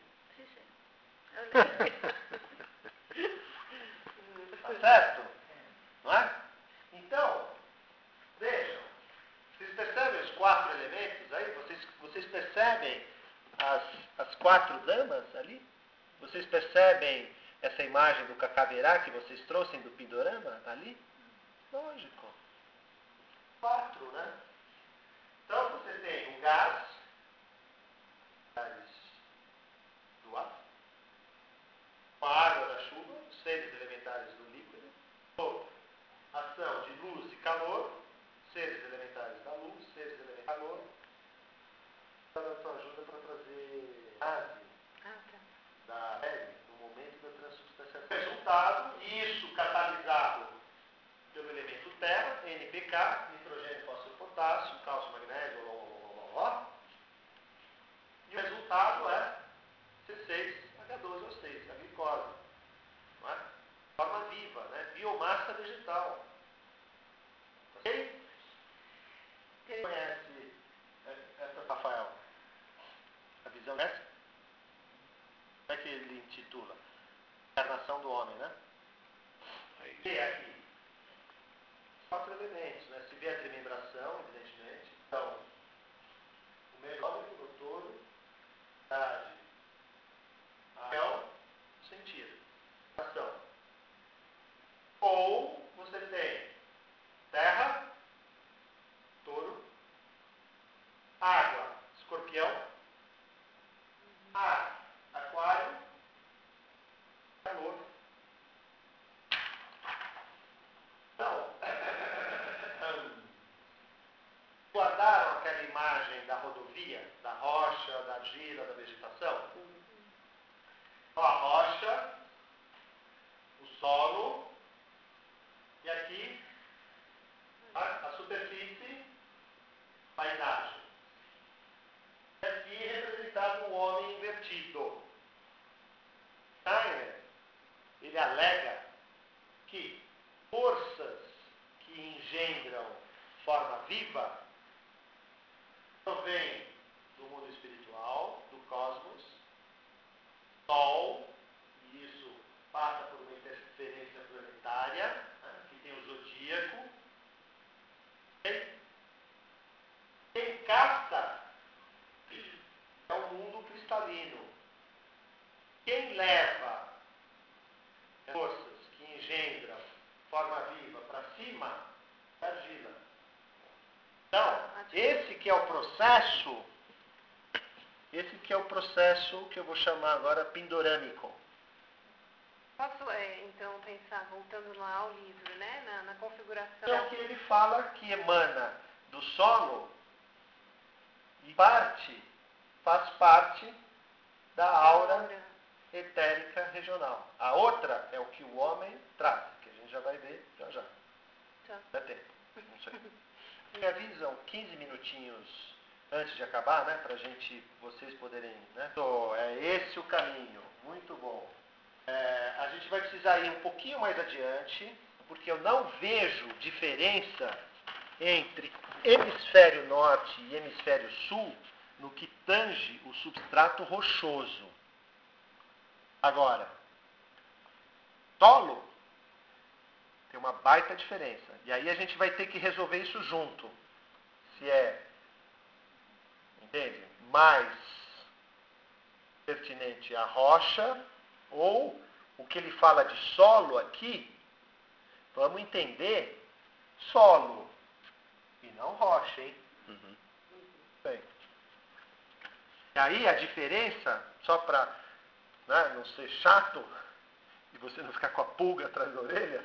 Tá certo? Não é? Então, vejam, vocês percebem os 4 elementos aí? Vocês percebem as 4 damas ali? Vocês percebem essa imagem do cacaverá que vocês trouxeram do Pindorama ali? Lógico. 4, né? Então você tem o gás do ar, a água da chuva, os seres elementares do líquido, ação de luz e calor, seres elementares da luz, seres elementares do calor, para a sua ajuda para trazer base da pele no momento da transubstanciação. Resultado, isso catalisado pelo elemento terra, NPK, nitrogênio, fósforo, potássio, cálcio, magnésio, e o resultado é C6H12O6, a glicose. Não é? Forma viva, né? Biomassa vegetal. Ok? Quem conhece essa, Rafael? A visão é essa? Como é que ele intitula? Encarnação do homem, né? E aqui? 4 elementos, né? Se vê a desmembração, evidentemente. Então, o melhor do todo, idade, a sentido, ação. Ou você tem terra, touro, água, escorpião, ar, aquário, calor. Então, guardaram aquela imagem da rodovia, da rocha, da argila, da vegetação? Então, a rocha, o solo, e aqui a superfície, paisagem. E aqui representado um homem invertido. Steiner, ele alega que forças que engendram forma viva provêm do mundo espiritual, do cristalino. Quem leva forças que engendram forma viva para cima é a argila. Então, esse que é o processo que eu vou chamar agora pindorâmico. Posso, então, pensar, voltando lá ao livro, né? Na configuração. Então, que ele fala que emana do solo e faz parte da aura etérica regional. A outra é o que o homem traz, que a gente já vai ver já. Tá. Dá tempo, não sei. Me avisam 15 minutinhos antes de acabar, né? Pra vocês poderem, né? É esse o caminho. Muito bom. A gente vai precisar ir um pouquinho mais adiante, porque eu não vejo diferença entre hemisfério norte e hemisfério sul no que tange o substrato rochoso. Agora, solo tem uma baita diferença. E aí a gente vai ter que resolver isso junto. Se é, entende? Mais pertinente a rocha, ou o que ele fala de solo aqui, vamos entender solo e não rocha, hein? Uhum. Bem. E aí a diferença, só para, né, não ser chato e você não ficar com a pulga atrás da orelha,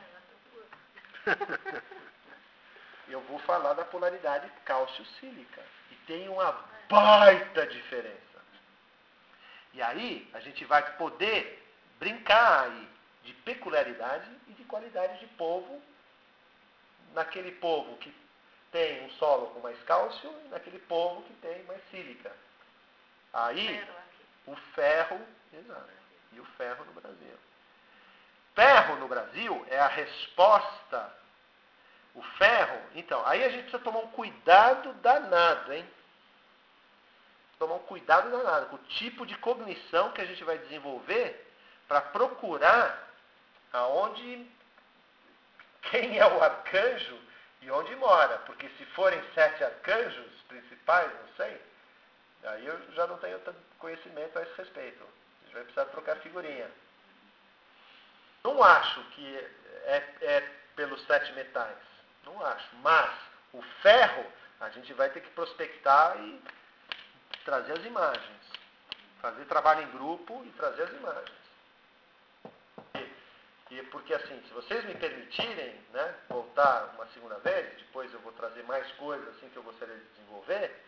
eu vou falar da polaridade cálcio-sílica. E tem uma baita diferença. E aí a gente vai poder brincar aí de peculiaridade e de qualidade de polvo, naquele polvo que tem um solo com mais cálcio e naquele polvo que tem mais sílica. Aí, o ferro, exato, e o ferro no Brasil. Ferro no Brasil é a resposta. O ferro, então, aí a gente precisa tomar um cuidado danado, hein? Tomar um cuidado danado com o tipo de cognição que a gente vai desenvolver para procurar quem é o arcanjo e onde mora. Porque se forem 7 arcanjos principais, não sei, aí eu já não tenho tanto conhecimento a esse respeito. A gente vai precisar trocar figurinha. Não acho que é pelos 7 metais. Não acho. Mas o ferro, a gente vai ter que prospectar e trazer as imagens. Fazer trabalho em grupo e trazer as imagens. E porque assim, se vocês me permitirem, né, voltar uma segunda vez, depois eu vou trazer mais coisas assim que eu gostaria de desenvolver.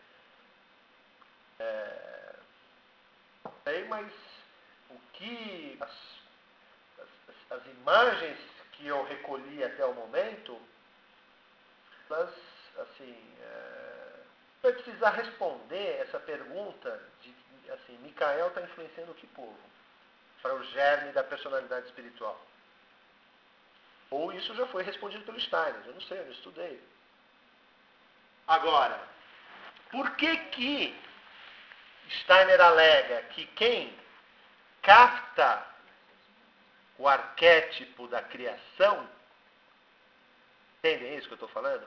Mas o que as imagens que eu recolhi até o momento, elas, assim, vai precisar responder essa pergunta de, assim, Micael está influenciando que povo? Para o germe da personalidade espiritual. Ou isso já foi respondido pelo Steiner, eu não sei, eu não estudei. Agora, por que Steiner alega que quem capta o arquétipo da criação, entendem isso que eu estou falando?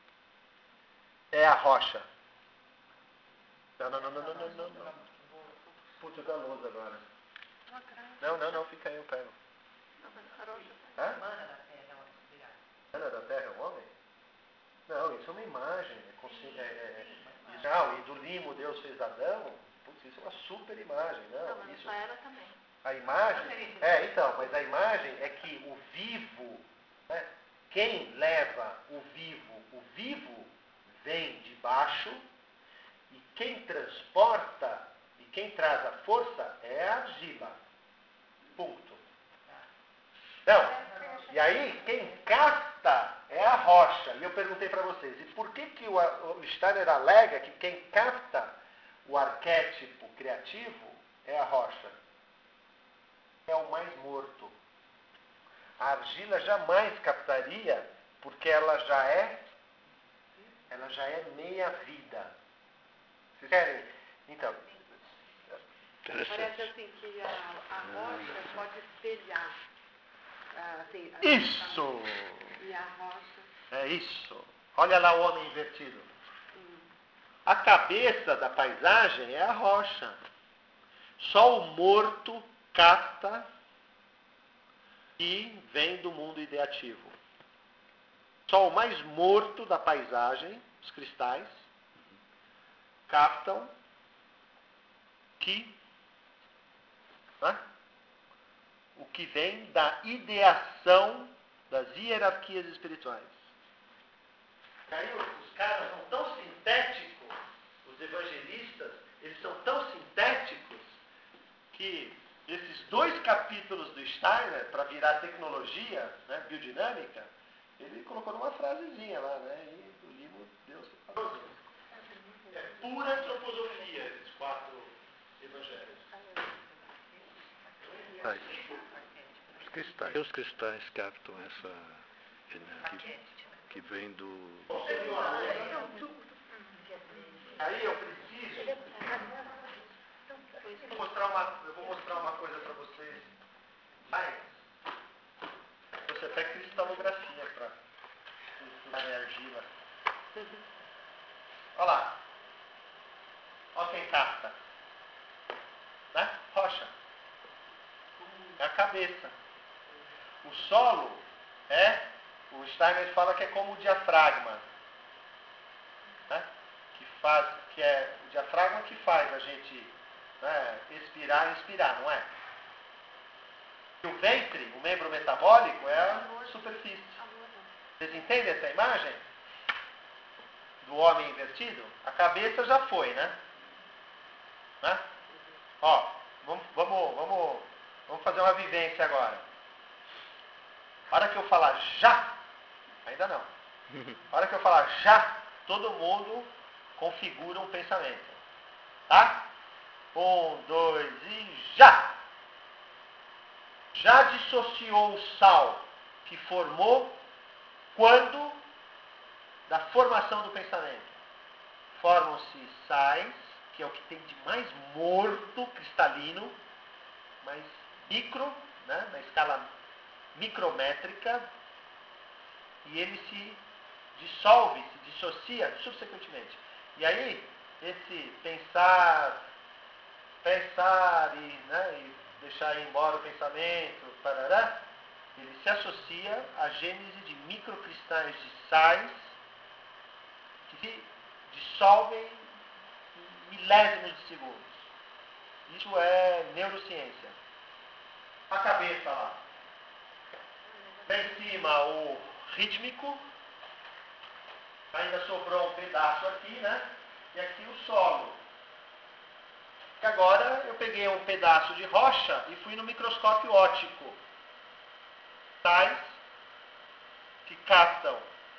É a rocha. Não. Putz, eu dou a lousa agora. Não, fica aí, eu pego. Hã? Mana da terra é o homem? Não, isso é uma imagem. E do limo Deus fez Adão. Putz, isso é uma super imagem. Não, isso... ela também. A imagem? Mas a imagem é que o vivo, né, quem leva o vivo vem de baixo, e quem transporta e quem traz a força é a argila. Ponto. Não. E aí, quem capta é a rocha. E eu perguntei para vocês, e por que o Steiner alega que quem capta o arquétipo criativo é a rocha? É o mais morto. A argila jamais captaria, porque ela já é meia vida. Vocês querem? Então. Parece assim que a rocha pode espelhar. Assim, Isso! E a rocha. É isso. Olha lá o homem invertido. A cabeça da paisagem é a rocha. Só o morto capta e vem do mundo ideativo. Só o mais morto da paisagem, os cristais, captam o que vem da ideação das hierarquias espirituais. E aí os caras são tão sintéticos, os evangelistas, eles são tão sintéticos que esses 2 capítulos do Steiner, para virar tecnologia, né, biodinâmica, ele colocou numa frasezinha lá, né? E o livro Deus é pura antroposofia, esses 4 evangelhos. Os cristais captam essa energia que vem do... Aí eu preciso... Eu vou mostrar uma coisa para vocês. Você até cristalografia para ensinar a argila. Olha lá. Olha quem capta. Né? Rocha. É a cabeça. O solo o Steiner fala que é como o diafragma. Né? Que é o diafragma que faz a gente, né, expirar e inspirar, não é? E o ventre, o membro metabólico, é a superfície. Vocês entendem essa imagem? Do homem invertido? A cabeça já foi, né? Ó, vamos fazer uma vivência agora. A hora que eu falar já, ainda não. A hora que eu falar já, todo mundo configura um pensamento. Tá? 1, 2 e já! Já dissociou o sal que formou quando da formação do pensamento. Formam-se sais, que é o que tem de mais morto cristalino, mais micro, né, na escala micrométrica, e ele se dissolve, se dissocia subsequentemente. E aí, esse pensar e, né, e deixar ir embora o pensamento, parará, ele se associa à gênese de microcristais de sais que se dissolvem em milésimos de segundos. Isso é neurociência. A cabeça lá. Lá em cima o rítmico. Ainda sobrou um pedaço aqui, né? E aqui o solo. E agora eu peguei um pedaço de rocha e fui no microscópio óptico. Tais que captam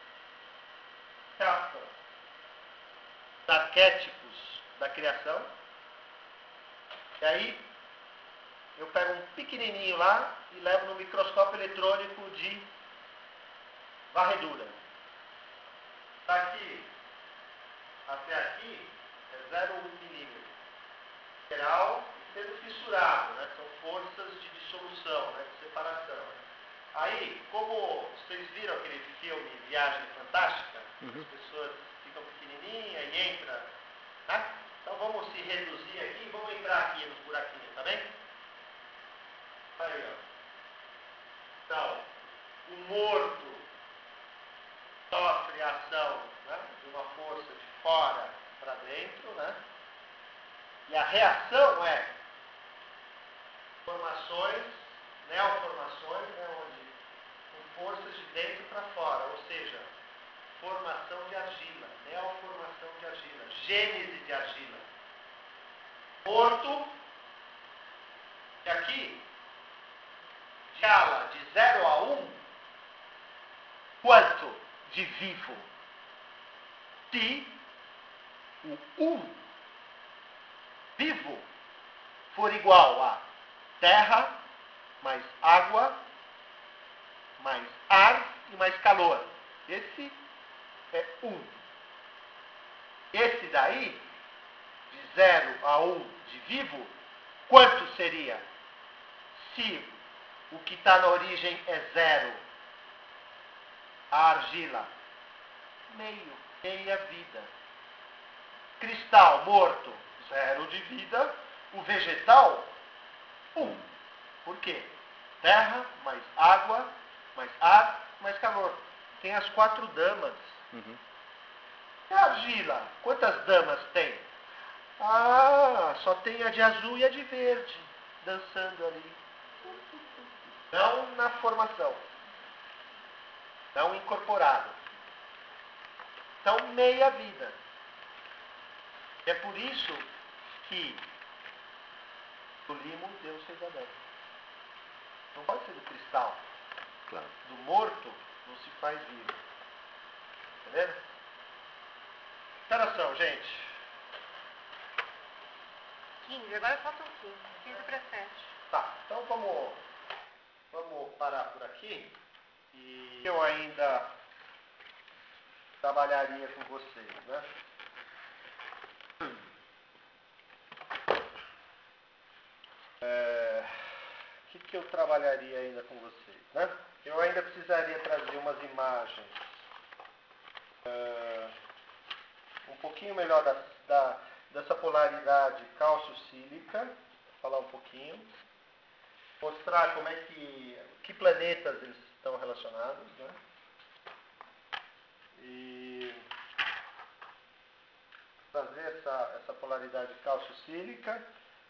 os arquétipos da criação. E aí eu pego um pequenininho lá e levo no microscópio eletrônico de varredura. Daqui até aqui é 0,1 milímetro. Lateral e sendo fissurado, né? São forças de dissolução, né? De separação. Aí, como vocês viram aquele filme Viagem Fantástica, as pessoas ficam pequenininhas e entram, né? Então vamos se reduzir aqui e vamos entrar aqui nos buraquinhos, tá bem? Aí, ó. Então, o morto sofre a ação, né, de uma força de fora para dentro, né? E a reação é formações, neoformações, né, com forças de dentro para fora, ou seja, formação de argila, neoformação de argila, gênese de argila. Morto, e aqui, escala de 0 a 1, quanto de vivo? Se o 1 vivo for igual a terra, mais água, mais ar e mais calor. Esse é 1. Esse daí, de 0 a 1 de vivo, quanto seria? Se o que está na origem é 0, a argila, meia vida. Cristal morto, 0 de vida. O vegetal, 1. Por quê? Terra, mais água, mais ar, mais calor. Tem as 4 damas. Uhum. E a argila, quantas damas tem? Ah, só tem a de azul e a de verde, dançando ali. Não na formação. Não incorporado. Então, meia vida. É por isso que do limo Deus fez Adão. Não pode ser do cristal. Claro. Do morto não se faz vivo. Tá vendo? Interação, gente. 15, agora faltam 15. 15 para 7. Tá, então vamos parar por aqui. E eu ainda trabalharia com vocês, né? O que eu trabalharia ainda com vocês, né? Eu ainda precisaria trazer umas imagens um pouquinho melhor dessa polaridade cálcio-sílica, falar um pouquinho, mostrar como é que planetas eles estão relacionados, né? E trazer essa polaridade cálcio-sílica,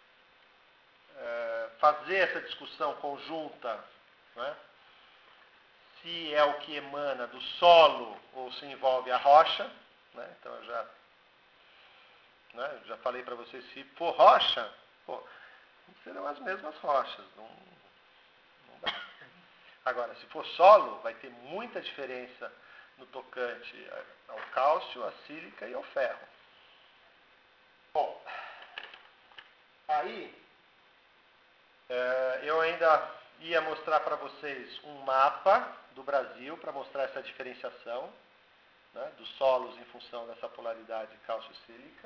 fazer essa discussão conjunta, né? Se é o que emana do solo ou se envolve a rocha, né? Então eu já falei para vocês, se for rocha, serão as mesmas rochas, não dá. Agora, se for solo, vai ter muita diferença no tocante ao cálcio, à sílica e ao ferro. Bom, aí eu ainda ia mostrar para vocês um mapa do Brasil para mostrar essa diferenciação, né, dos solos em função dessa polaridade cálcio-sílica.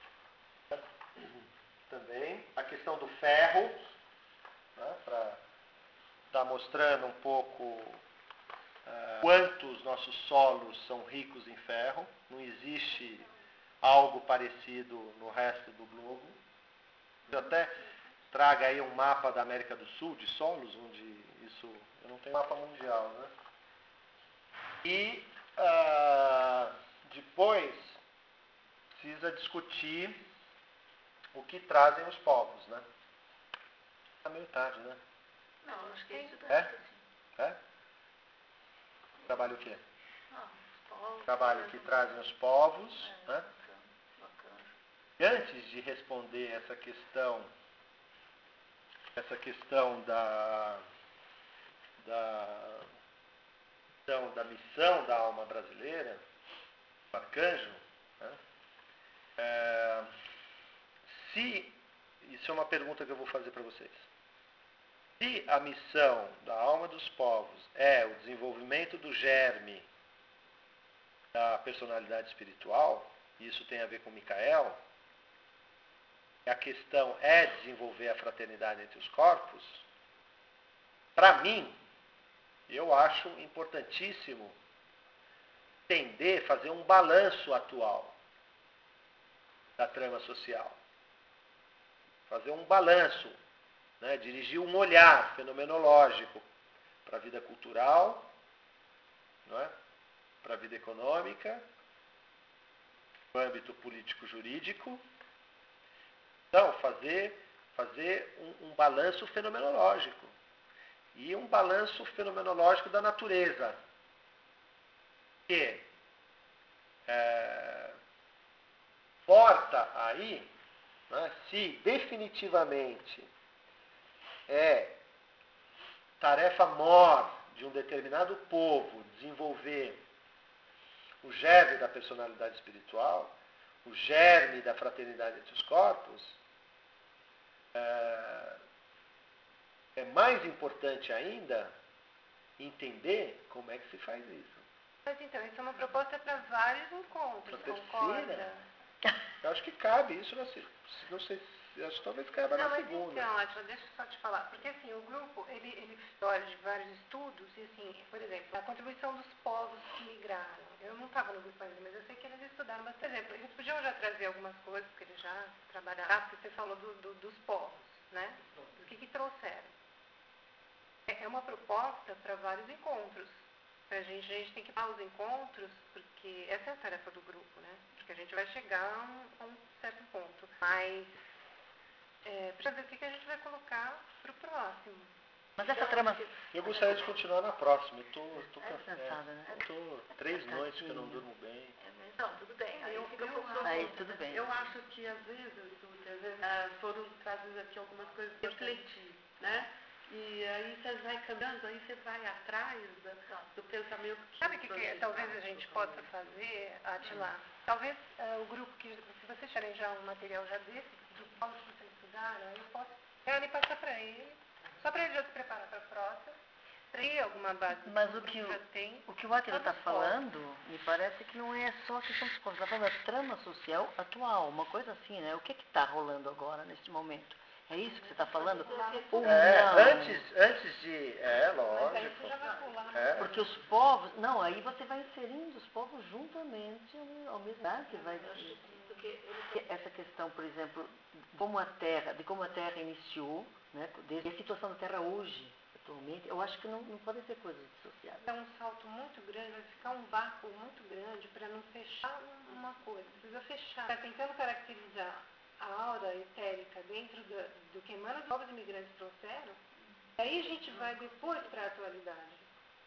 Também a questão do ferro, né, para estar mostrando um pouco quanto os nossos solos são ricos em ferro. Não existe algo parecido no resto do globo. Eu até trago aí um mapa da América do Sul, de solos, onde isso... Eu não tenho mapa mundial, né? E depois precisa discutir o que trazem os povos, né? Está meio tarde, né? Não, acho que é isso. É? Trabalho o quê? Os povos. Trabalho que trazem os povos, né? Bacana. E antes de responder essa questão da missão da alma brasileira, do arcanjo, né? Isso é uma pergunta que eu vou fazer para vocês. Se a missão da alma dos povos é o desenvolvimento do germe da personalidade espiritual, e isso tem a ver com Micael, a questão é desenvolver a fraternidade entre os corpos, para mim, eu acho importantíssimo fazer um balanço atual da trama social. Fazer um balanço, né, dirigir um olhar fenomenológico para a vida cultural, não é? Para a vida econômica, no âmbito político-jurídico. Então, fazer um balanço fenomenológico. E um balanço fenomenológico da natureza. Que porta aí, né, se definitivamente é tarefa mor de um determinado povo desenvolver o germe da personalidade espiritual, o germe da fraternidade entre os corpos, é mais importante ainda entender como é que se faz isso. Mas então, isso é uma proposta para vários encontros, Pra concorda? terceira? Eu acho que cabe isso, não sei, acho que talvez caiba Não, na mas segunda. então, Átila, deixa eu só te falar. Porque assim, o grupo, ele história de vários estudos, e assim, por exemplo, a contribuição dos povos que migraram. Eu não estava no grupo ainda, mas eu sei que eles estudaram bastante. Por exemplo, eles podiam já trazer algumas coisas, porque eles já trabalharam, porque você falou dos povos, né? Do que trouxeram. É uma proposta para vários encontros. A gente tem que ir aos encontros, porque essa é a tarefa do grupo, né? Porque a gente vai chegar a um certo ponto. Mas, para ver o que a gente vai colocar para o próximo. Mas essa trama... Eu gostaria de continuar na próxima. Eu tô cansada, né? Eu tô 3 noites que eu não durmo bem. Não, tudo bem. Aí tudo bem. Eu acho que às vezes foram trazidas aqui algumas coisas para refletir, né? E aí você vai caminhando, aí você vai atrás do pensamento que... Sabe o que talvez a gente possa fazer, Atila? Talvez o grupo, se vocês tiverem já um material já desse, do Paulo que vocês estudaram, eu posso pegar e passar para ele, só para ele já se preparar para a próxima, ter alguma base. Mas o que o Atila está falando, me parece que não é só a questão dos pontos, está falando da trama social atual, uma coisa assim, né? O que está rolando agora, nesse momento? É isso que você está falando? Ou não? Antes de... lógico. Porque os povos... Não, aí você vai inserindo os povos juntamente ao mesmo tempo que vai... Essa questão, por exemplo, de como a Terra iniciou, né? Desde a situação da Terra hoje, atualmente, eu acho que não podem ser coisas dissociadas. É um salto muito grande, vai ficar um vácuo muito grande para não fechar uma coisa. Precisa fechar. Está tentando caracterizar a aura etérica dentro do que emana os povos imigrantes trouxeram, aí a gente vai depois para a atualidade.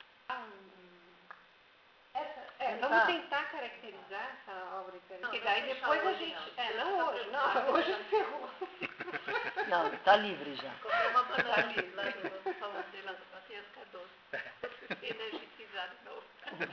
Vamos tentar caracterizar essa aura etérica, porque daí depois a gente... Não, hoje ferrou. Não, está livre já. Comprei uma banana ali, lá no salão dele, lá no Matias Cardoso. Energizado de novo.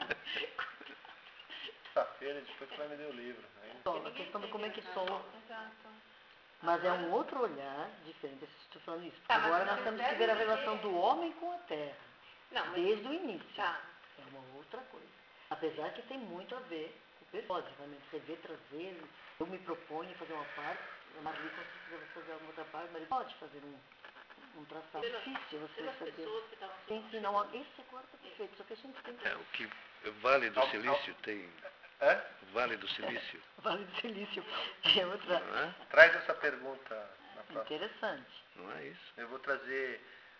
Sexta-feira, depois que vai me deu o livro. A questão do como é que soa. Exato. Mas é um outro olhar diferente, estou falando isso. Agora nós temos que ver a relação do homem com a terra, desde o início. É uma outra coisa. Apesar que tem muito a ver com o pessoal, realmente, você vê trazer, eu me proponho fazer uma parte, a Marli com certeza vai fazer alguma outra parte, mas ele pode fazer um traçado. É difícil você saber. Tem que não, esse é claro que é perfeito, só que a gente tem que... O que o Vale do Silício tem... O Vale do Silício. Vale do Silício, que é outra... Traz essa pergunta na próxima. Interessante. Não é isso? Eu vou trazer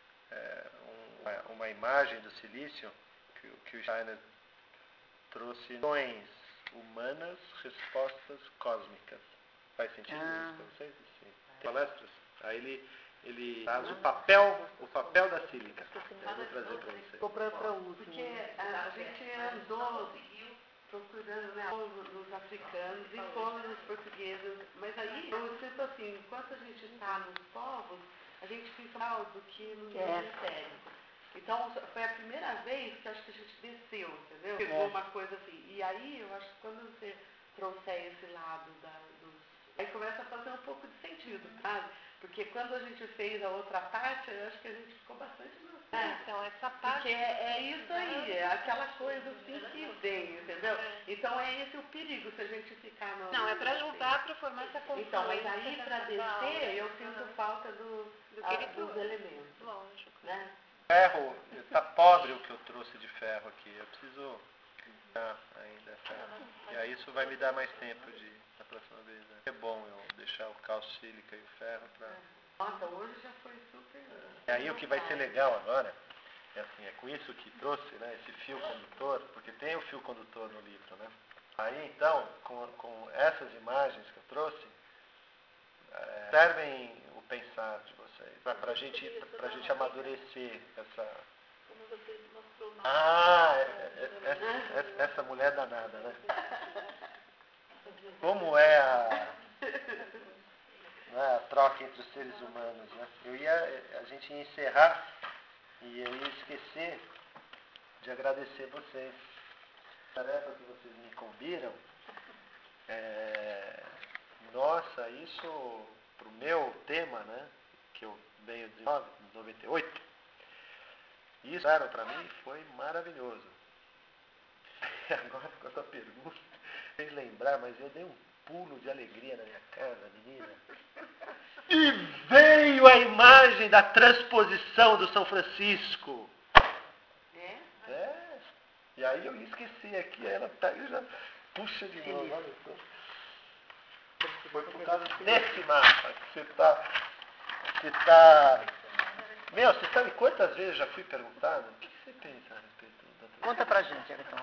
uma imagem do silício que o Steiner trouxe. Questões humanas, respostas cósmicas. Faz sentido isso para vocês? Sim. Tem palestras? Aí ele traz o papel da sílica. Eu vou trazer para vocês. Ficou para o último. Porque a gente andou procurando, né, nos africanos e fomos nos portugueses. Mas aí, eu sinto assim, enquanto a gente está nos povos, a gente fica mal do que no ministério. Então, foi a primeira vez que acho que a gente desceu, entendeu? Pegou uma coisa assim. E aí, eu acho que quando você trouxer esse lado dos... Aí começa a fazer um pouco de sentido, sabe? Porque quando a gente fez a outra parte, eu acho que a gente ficou bastante... Então, essa parte... Porque é isso aí, é aquela coisa assim que vem, entendeu? Então, é esse o perigo, se a gente ficar no... Não, é para juntar, para formar essa construção. Então, mas aí, para descer, eu sinto falta dos elementos. Lógico. Né? Ferro, está pobre o que eu trouxe de ferro aqui. Eu preciso ainda ferro. E aí isso vai me dar mais tempo na próxima vez. Né? É bom eu deixar o cálcio sílica e o ferro para... Nossa, hoje já foi super... E aí o que vai ser legal agora, é com isso que trouxe, né, esse fio condutor, porque tem o fio condutor no livro, né? Aí então, com essas imagens que eu trouxe, servem o pensar de vocês, para a gente amadurecer essa... Como você mostrou essa mulher danada, né? Como é a troca entre os seres humanos, né? A gente ia encerrar e eu ia esquecer de agradecer vocês. A tarefa que vocês me incumbiram, nossa, isso pro meu tema, né? Que eu venho de 98, isso era para mim foi maravilhoso. Agora com essa pergunta, fez lembrar, mas eu dei um pulo de alegria na minha casa, menina. E veio a imagem da transposição do São Francisco. E E aí eu ia esquecer aqui, aí ela pega e já puxa de novo. Olha só. Foi por causa desse mapa que você tá... Meu, você sabe quantas vezes eu já fui perguntado? O que você pensa a respeito da tradição? Conta pra gente, Everton.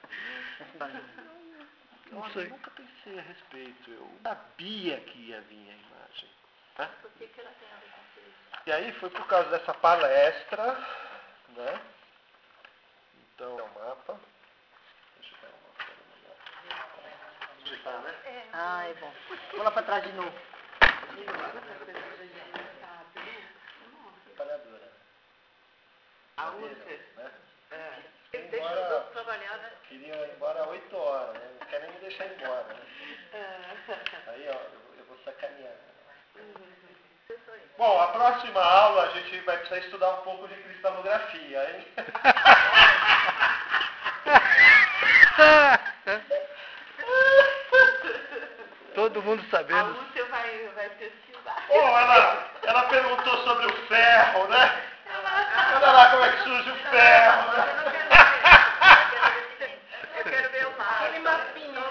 Não sei. Eu nunca pensei a respeito. Eu sabia que ia vir a imagem. Né? Por que ela tem a ver com isso? E aí foi por causa dessa palestra, né? Então, é o mapa. Deixa eu pegar uma foto melhor. Digitar, né? Ah, é bom. Vou lá pra trás de novo. Trabalhadora. A Úrcia. Né? Deixa os outros trabalhar, né? Queria ir embora às 8 horas, né? Não quer nem me deixar ir embora, né? Aí, ó, eu vou sacanear. Bom, a próxima aula a gente vai precisar estudar um pouco de cristalografia, hein? Todo mundo A sabendo. Lúcia vai pesquisar. Bom, ela perguntou sobre o ferro, né? Olha lá como é que surge o ferro, né? Eu quero ver o mapa. Aquele mapinha.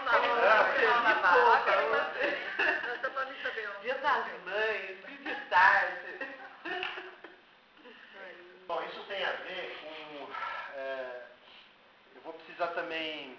Só pra mim saber onde. Dia das Mães, fim de tarde. Bom, isso tem a ver com... eu vou precisar também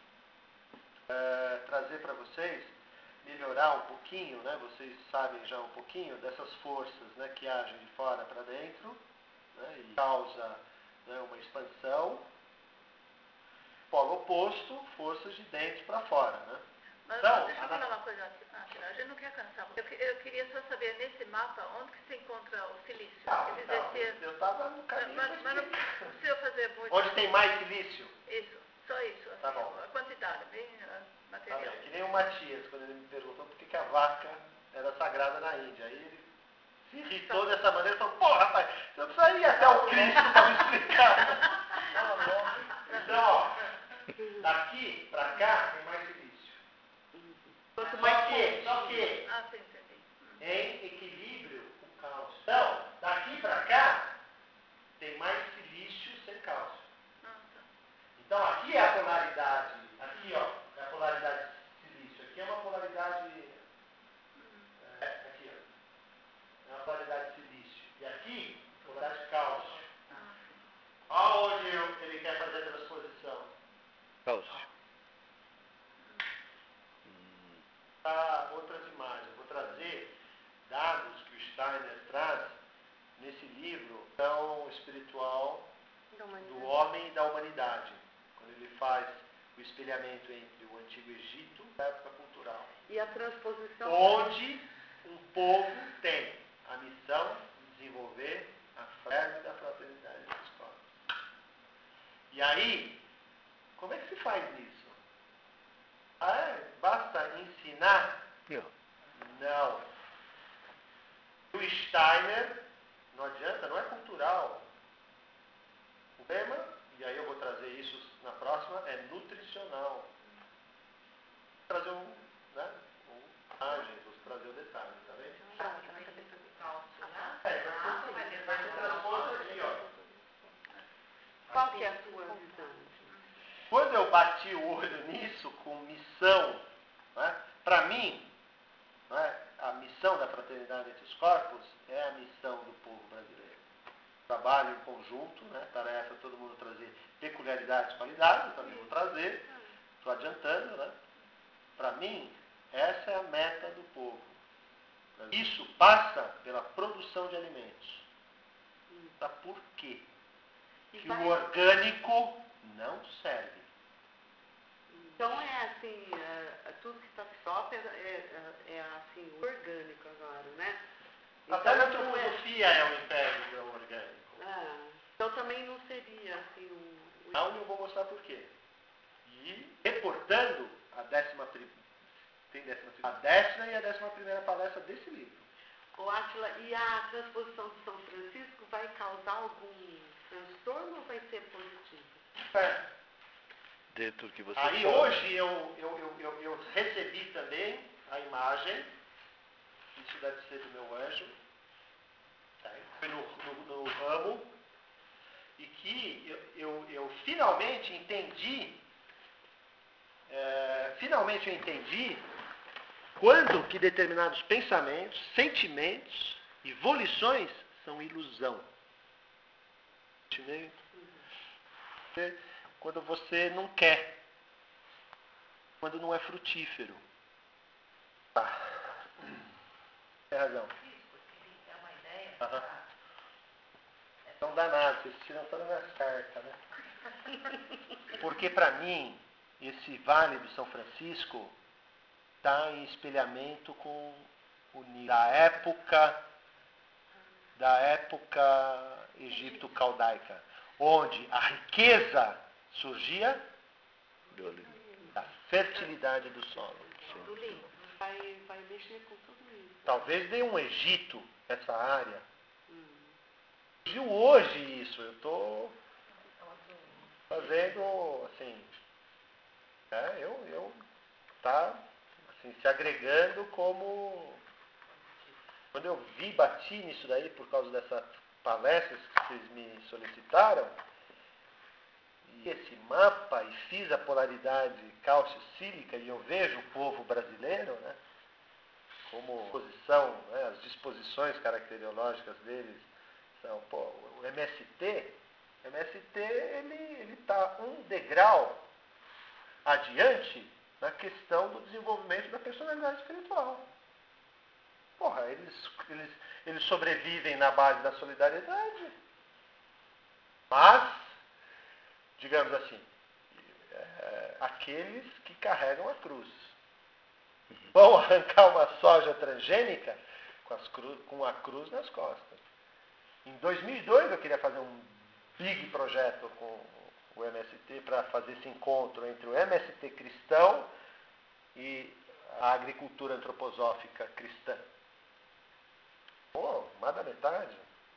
trazer para vocês, melhorar um pouquinho, né? Vocês sabem já um pouquinho dessas forças, né, que agem de fora para dentro, né, e causa, né, uma expansão. Polo oposto, forças de dentro para fora, né? Mas Então, deixa eu falar uma coisa antes, a gente não quer cansar. Eu queria só saber, nesse mapa, onde que se encontra o silício? Quer dizer, eu estava no caminho. mas não precisa fazer muito. Onde tem mais silício? Isso, só isso. Tá Assim, bom. a quantidade, bem Tá material. bem, que nem o Matias, quando ele me perguntou por que a vaca era sagrada na Índia. Aí ele se irritou dessa maneira e falou, pô, rapaz, você não precisa ir até o Cristo para me explicar. Então, ó, daqui para cá tem mais silício. Quanto Só mais que, Ah, sim, entendi. em equilíbrio com cálcio. Então, daqui para cá tem mais silício sem cálcio. Ah, tá. Então, aqui é a polaridade, aqui, ó, é a polaridade silício. Aqui é uma polaridade, aqui, ó, é uma polaridade silício. E aqui, polaridade cálcio. Olha onde ele quer fazer a transposição. Cálcio. Outras imagens. Vou trazer dados que o Steiner traz nesse livro tão espiritual do homem e da humanidade, quando ele faz o espelhamento entre o Antigo Egito e a época cultural, E a transposição. onde um povo tem a missão de desenvolver a fé da fraternidade dos corpos. E aí, como é que se faz isso? Basta ensinar? Não. Não. O Steiner, não adianta, não é cultural. O tema, e aí eu vou trazer isso na próxima, é nutricional. Vou trazer imagens, vou trazer o detalhe, tá vendo? Vai ser transposto aqui, ó. Qual que é a sua visão? Quando eu bati o olho nisso com missão, né, para mim, né, a missão da fraternidade entre os corpos é a missão do povo brasileiro. Trabalho em conjunto, né, tarefa todo mundo trazer peculiaridades, qualidades, eu também vou trazer, estou adiantando, né? Para mim, essa é a meta do povo. Isso passa pela produção de alimentos. Tá, por quê? Que o orgânico não serve. Então é assim, tudo que está top é assim, orgânico agora, né? Até a antroposofia é um império do orgânico. Então também não seria assim o... Não, eu vou mostrar por quê. E reportando a 10ª e a 11ª palestra desse livro. Ô Átila, e a transposição de São Francisco vai causar algum transtorno ou vai ser positivo? Dentro do que você Aí sabe. hoje eu recebi também a imagem, isso deve ser do meu anjo, foi no ramo, e que eu finalmente entendi, quando que determinados pensamentos, sentimentos e volições são ilusão. Quando você não quer, quando não é frutífero. Tá. Tem razão. É uma ideia. Aham. São danados, eles tiram todas as cartas, né? Porque para mim, esse Vale do São Francisco está em espelhamento com o Nilo da época egipto-caldaica, onde a riqueza surgia da fertilidade do solo. Do livro. Vai mexer com tudo isso. Talvez dê um Egito essa área. Surgiu hoje isso. Eu estou fazendo assim. Eu tá assim, se agregando como. Quando eu bati nisso daí por causa dessas palestras que vocês me solicitaram, e esse mapa, e fiz a polaridade cálcio-sílica, e eu vejo o povo brasileiro, né, como posição, né, as disposições caracteriológicas deles são, o MST ele está um degrau adiante na questão do desenvolvimento da personalidade espiritual. Porra, eles sobrevivem na base da solidariedade. Mas, digamos assim, aqueles que carregam a cruz vão arrancar uma soja transgênica com a cruz nas costas. Em 2002 eu queria fazer um big projeto com o MST para fazer esse encontro entre o MST cristão e a agricultura antroposófica cristã. Pô, mais da metade.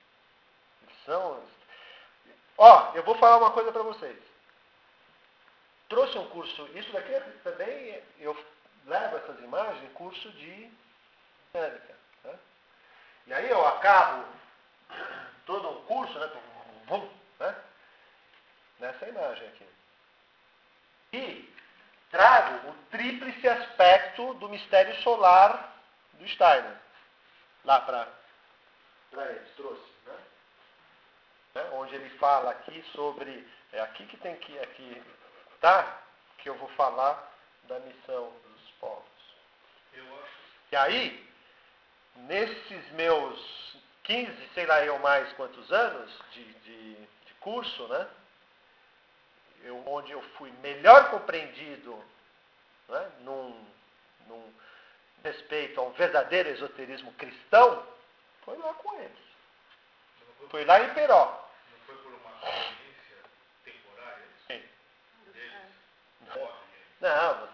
Eu vou falar uma coisa para vocês. Trouxe um curso, isso daqui também, eu levo essas imagens em curso de mecânica. Né? E aí eu acabo todo um curso, né, nessa imagem aqui. E trago o tríplice aspecto do mistério solar do Steiner. Lá para eles, trouxe. Né? Onde ele fala aqui sobre, aqui que tem que, aqui, tá? Que eu vou falar da missão dos povos. E aí, nesses meus 15, sei lá eu mais quantos anos de curso, né? Onde eu fui melhor compreendido, né? num respeito a um verdadeiro esoterismo cristão, foi lá com eles. Foi lá em Peró. Não foi por uma experiência temporária? Sim. Deles? Não,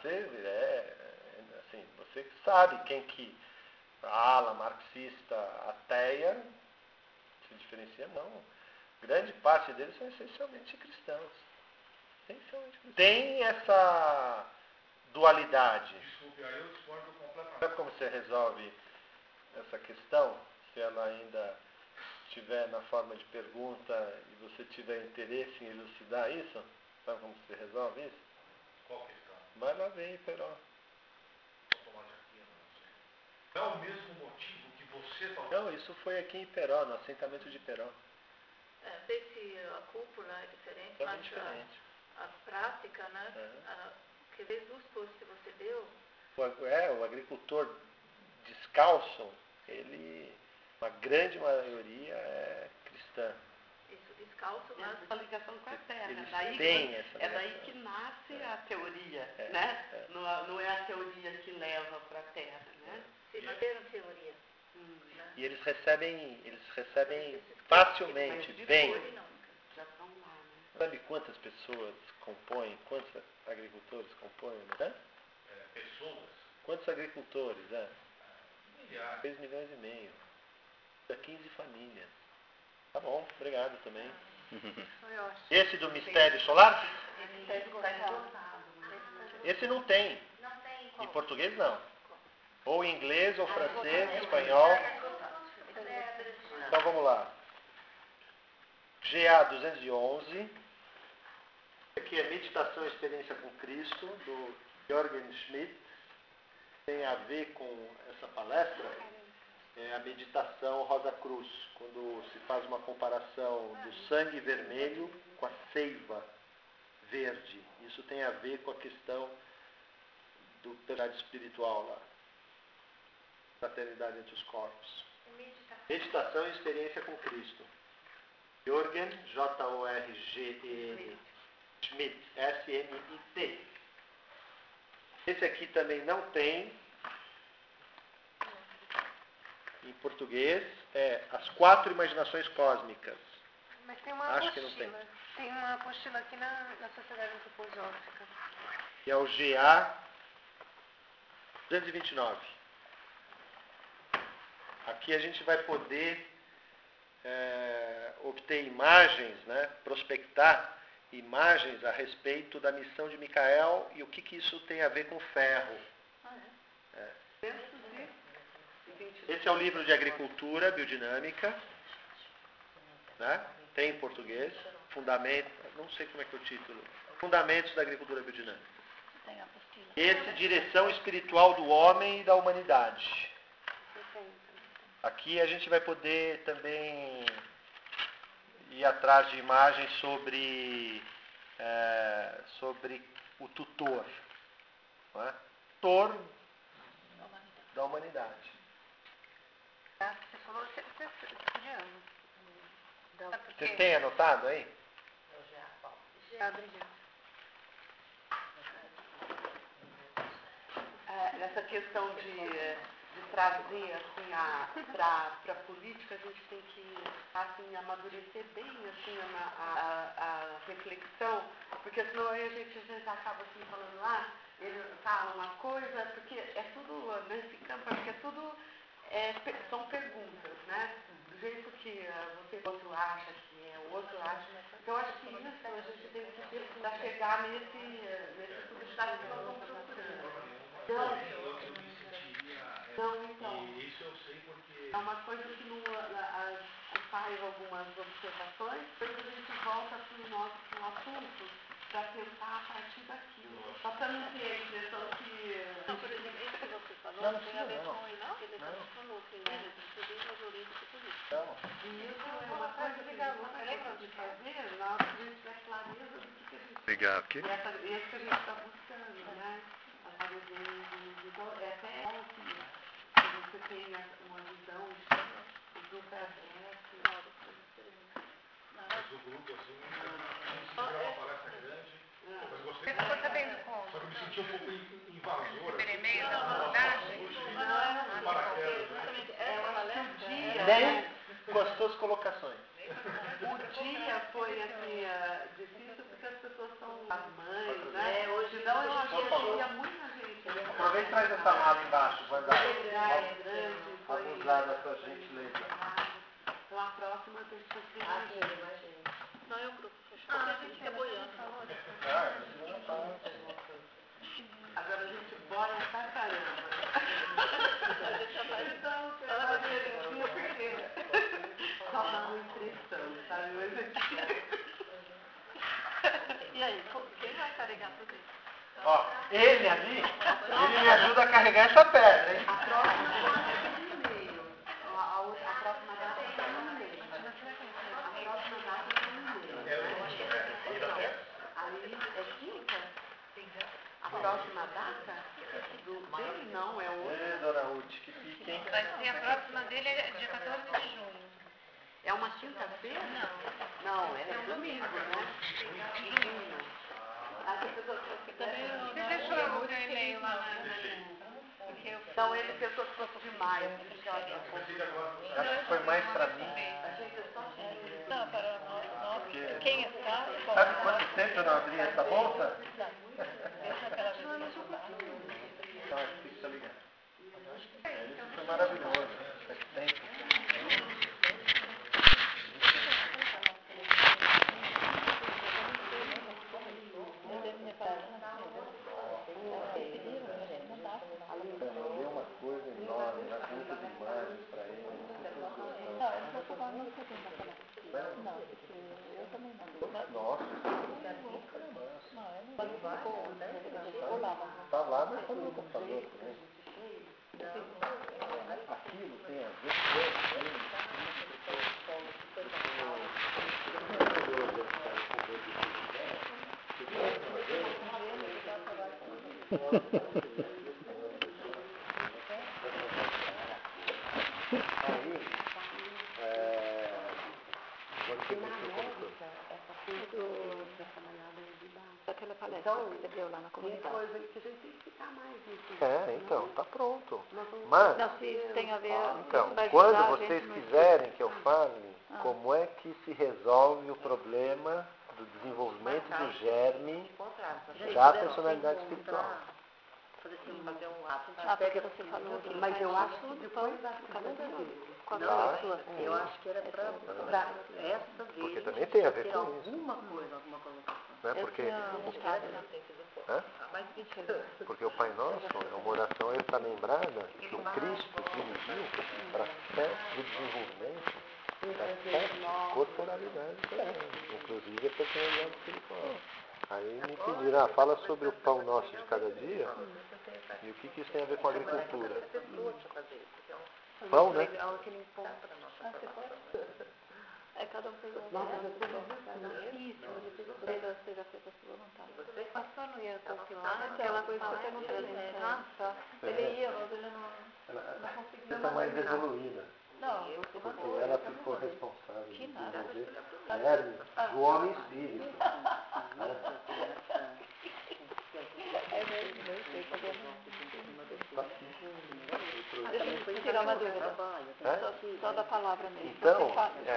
você sabe quem que a ala marxista ateia se diferencia, não. Grande parte deles são essencialmente cristãos. Tem essa dualidade. Desculpe, aí eu discordo completamente. Sabe como você resolve essa questão? Se ela ainda estiver na forma de pergunta e você tiver interesse em elucidar isso, sabe como você resolve isso? Qual questão? Vai lá ver, Peró. Vou tomar de aqui, não sei. Não é o mesmo motivo que você falou? Não, isso foi aqui em Peró, no assentamento de Peró. Não sei se a cúpula é diferente, É mas diferente. a prática, né? Aqueles dos cursos que você deu. O agricultor descalço, uma grande maioria é cristã. Isso, descalço, mas Essa ligação com a terra. Eles Daí têm essa daí ligação. que nasce a teoria, né? Não é a teoria que leva para a terra, né? se manteram teoria. E eles recebem facilmente, bem. Já estão lá, né? Sabe quantas pessoas compõem, quantos agricultores compõem, né? Pessoas? Quantos agricultores, Milhares. 3,5 milhões. 15 famílias. Tá bom, obrigado também. Foi ótimo. Esse do mistério solar? Esse Esse não tem. não tem Em como. português não. Ou inglês, ou francês, espanhol. Então vamos lá. GA 211. Aqui é Meditação e Experiência com Cristo, do Jürgen Schmidt. Tem a ver com essa palestra, a meditação Rosa Cruz, quando se faz uma comparação do sangue vermelho com a seiva verde. Isso tem a ver com a questão do verdade espiritual lá. Fraternidade entre os corpos. Meditação e experiência com Cristo. Jürgen, Jorgen, Schmidt, S-M-I-T. Esse aqui também não tem em português, é As Quatro Imaginações Cósmicas. Mas tem uma Acho que não apostila. Tem uma apostila aqui na Sociedade Antroposófica. Que é o GA 229. Aqui a gente vai poder obter imagens, né, prospectar imagens a respeito da missão de Micael e o que isso tem a ver com ferro. Esse é o livro de agricultura biodinâmica, né? Tem em português, Fundamentos, não sei como é que é o título, Fundamentos da Agricultura Biodinâmica. Esse, Direção Espiritual do Homem e da Humanidade. Aqui a gente vai poder também ir atrás de imagens sobre o tutor, não é? Tutor da humanidade. Você falou, você podia. Vocês têm anotado aí? Nessa questão de trazer assim, para a política, a gente tem que assim, amadurecer bem assim, a reflexão, porque senão aí a gente às vezes acaba assim, falando ele fala uma coisa, porque é tudo, nesse campo, porque é tudo são perguntas, né? Do jeito que o outro acha que é, o outro acha. Então, eu acho que isso a gente tem que tentar chegar nesse substrato que nós estamos procurando. Então, E isso eu sei porque... é uma coisa que se faz algumas observações, depois a gente volta para o nosso assunto para tentar a partir daquilo. Só para não ter a impressão que... Não, por exemplo, isso que você falou não tem a ver com isso que ele falou, que ele estuda a jurídica e política. E isso é uma coisa que a gente tem que fazer na hora que a gente tiver clareza do que a gente... Obrigado. Esse que a gente está buscando, né? As eventos, então, até que você tenha uma visão do processo. Mas o grupo, assim, não se virar uma palestra grande, mas gostei. Você está vendo como? Só que eu me senti um pouco invasor. Esse e-mail da humanidade? Paraquedas. Essa palestra... Nem com as suas colocações. O dia foi assim, difícil porque as pessoas são as mães, né? Hoje não, eu acho que tinha muita gente. Aproveita e traz essa mala embaixo, Wanda. É grande, foi... Abusar da sua gentileza. Então a próxima tem que ser... Não é o grupo fechado. A gente fica boiando. Agora a gente boia pra caramba. Então, você vai ver porque só dá uma impressão, sabe? E aí, quem vai carregar tudo isso? Ó, ele ali, ele me ajuda a carregar essa pedra, hein? A próxima data é no e-mail. A próxima data é no e-mail. A próxima data é no e-mail. Aí é quinta? A próxima data dele não, é outra. Dona Ruth, que fique, hein? Vai ser a próxima dele é dia 14 de junho. É uma quinta-feira? Não, é domingo, né? Junho. Você deixou o seu e-mail lá Então ele pensou que fosse de maio. Acho que foi mais pra mim. Não, para nós. Quem está? Sabe quanto tempo eu não abri essa bolsa? Deixa aquela vez. Então, aqui está ligado. Isso foi maravilhoso. Faz tempo. Deu uma coisa enorme, uma conta de imagens para ele. Não, eu também não. Nossa, tá lá, mas tá no computador também. Aquilo tem a ver Aquela palestra que você deu lá na comunidade. Coisa que a gente tem que ficar mais nisso. então, tá pronto. Mas, Não, se isso tem a ver... então, vai quando ajudar a vocês gente no quiserem que eu fale como é que se resolve o problema do desenvolvimento do germe da personalidade espiritual. Porque você falou que... Mas eu acho que depois da segunda vez. Qual foi a sua? Eu acho que era para essa vez. Porque também tem a ver ter com isso. alguma coisa, alguma colocação. Né? Porque, Hã? porque o Pai Nosso é uma oração está lembrada que o Cristo dirigiu para o desenvolvimento das 7 corporalidades também, inclusive a personalidade espiritual. Aí me pediram, fala sobre o pão nosso de cada dia e o que isso tem a ver com a agricultura. Pão, né? É cada um fez um isso, você já fez a sua vontade. O pastor não ia compilar aquela coisa que você não fez. Nossa, ele ia, mas ele não conseguia. Ela está mais evoluída, Não, você porque ela ficou responsável de desenvolver germes do homem espírito. É mesmo, eu sei, Deixa eu tirar uma dúvida. Só da palavra mesmo. Então,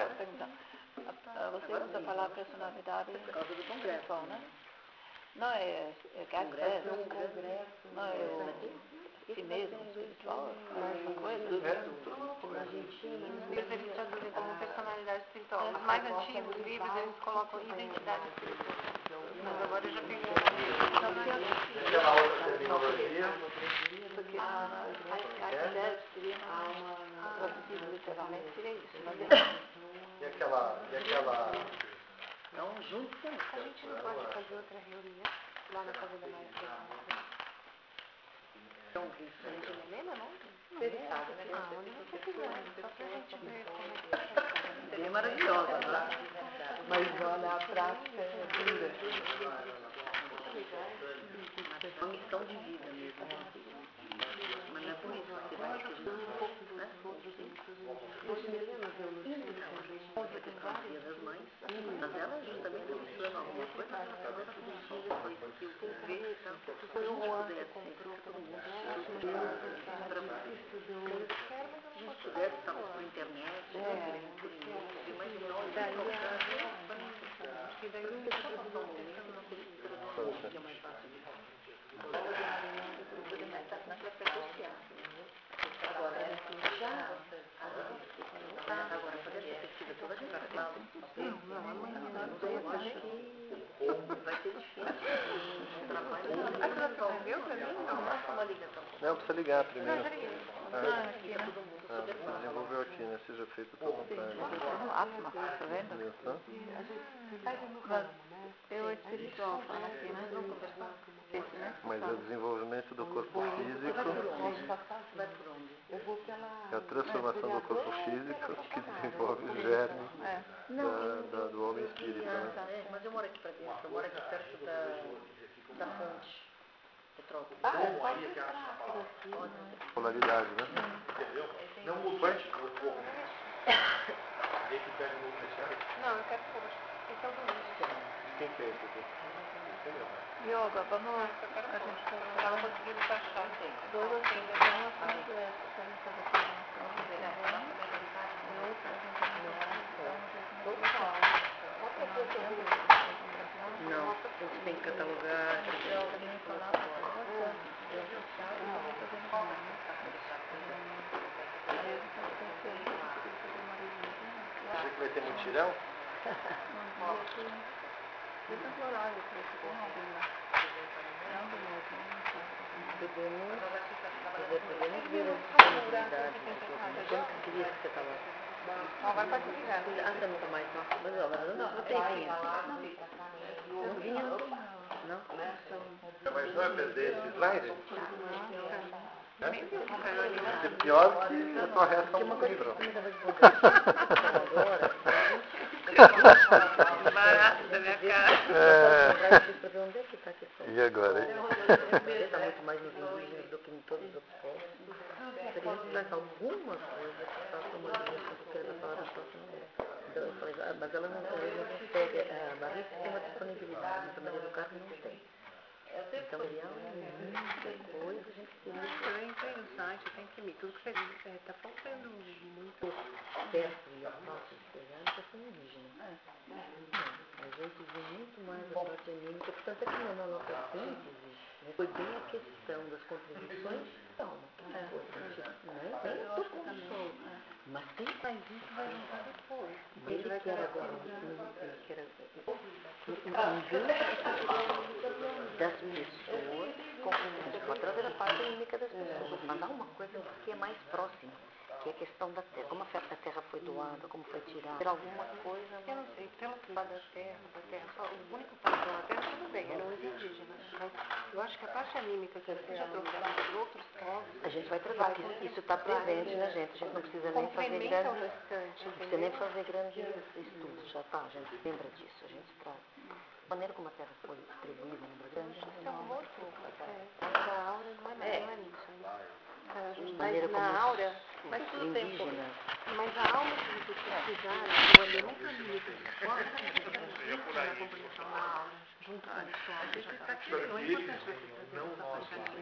Você usa a palavra personalidade espiritual, né? Não é Garcés, não é o si mesmo espiritual, é uma coisa. Eles traduzem como personalidade espiritual. Os mais antigos livros, eles colocam identidade espiritual. Mas agora eu já peguei Aquela outra terminologia, Porque Garcés seria traduzido literalmente, seria isso. Mas e aquela Então, junto com A gente não pode fazer outra reunião lá na casa da Maria. então, isso A gente não lembra, não? ele sabe, né? Onde você quiser. Só pra gente ver como é que funciona. seria maravilhosa, né? Mas olha, a prática é dura. Uma missão de vida mesmo. Mas não é por isso que vai ajudando um pouco, né? Dia das Mães, mas ela justamente mostrando alguma coisa relacionada com os filhos, foi que o governo foi um ano que comprou todo mundo, se a gente pudesse estar por internet, por e-mail, mas não, daí porque daí eu não só passar um momento e não teria que ter que é mais fácil de agora, por essa pesquisa toda a gente vai falar. Não, amanhã eu acho que vai ser difícil. Um trabalho. Resolveu pra mim? Não, faça uma ligação. Não, precisa ligar primeiro. aqui, né? Desenvolveu aqui, né? Seja feito todo o plano. Tá vendo? Viu, Mas eu espiritual fala aqui, né? Esse, né? mas é o desenvolvimento do corpo físico, é a transformação do corpo físico que desenvolve o germe do homem espírito. Né? Mas eu moro aqui pra dentro, eu moro aqui perto da fonte. Petrópolis. Polaridade, né? Não mudou um pouco. Alguém que pega no terceiro. Não, eu quero pôr. Esse é o do lixo. Quem que é esse aqui? Yoga, vamos lá. A gente tá Ela conseguiu baixar. dois assim, vamos fazer essa Não, a gente tem que catalogar. Acha que vai ter mutirão? Podemos ver as disponibilidades. Como que seria esse catálogo? Não, agora pode ligar. Ah, você nunca mais, não. Mas agora não tem vinha. Não vinha, não tem não. Mas não é perder esse slide? É É pior que a tua reação Uma no coisa livro. que eu estava divulgando agora, barato da minha cara. para ver onde é que está aqui fora. E agora, hein? Está muito mais nos indígenas do que em todos os outros povos. Teria que dar alguma coisa que faça uma linha com o que ele vai falar da próxima vez. Então eu falei, mas ela não consegue, a Marisa tem uma disponibilidade, mas a Maria do Carmo não tem. Então, seria muita coisa, a gente teria que... Eu entrei no site, eu tenho que me... Tudo que você diz, está faltando muito... perto e a parte de pegar, que são indígenas. A gente vê muito mais a parte anímica, portanto é que na nossa síntese foi bem a questão das contribuições, não, nem estou com o sol, mas tem mais isso vai juntar depois. Ele quer agora ele quer das pessoas, a gente pode trazer a parte anímica das pessoas, mas há uma coisa que é mais próxima, que é a questão da terra, como a terra foi doada, como foi tirada, ter alguma coisa... Eu não sei, pelo que da terra, só o único que está na terra, tudo bem, eram os indígenas, mas eu acho que a parte anímica que você já trouxeram de outros povos... A gente vai trazer, porque isso está presente na gente, a gente não precisa nem fazer complementa o grandes... restante, Não precisa nem fazer grandes estudos, já está, a gente lembra disso, a gente traz. A maneira como a terra foi distribuída no Brasil, Isso é um outro pouco, mas a aura não é nisso, né? maneira Mas na como aura, os mas tudo bem, indígenas... mas a alma que vocês pesquisarem, o elemento anímico de fora, na compreensão da aura, junto com o som, não é importante você trazer essa parte anímica.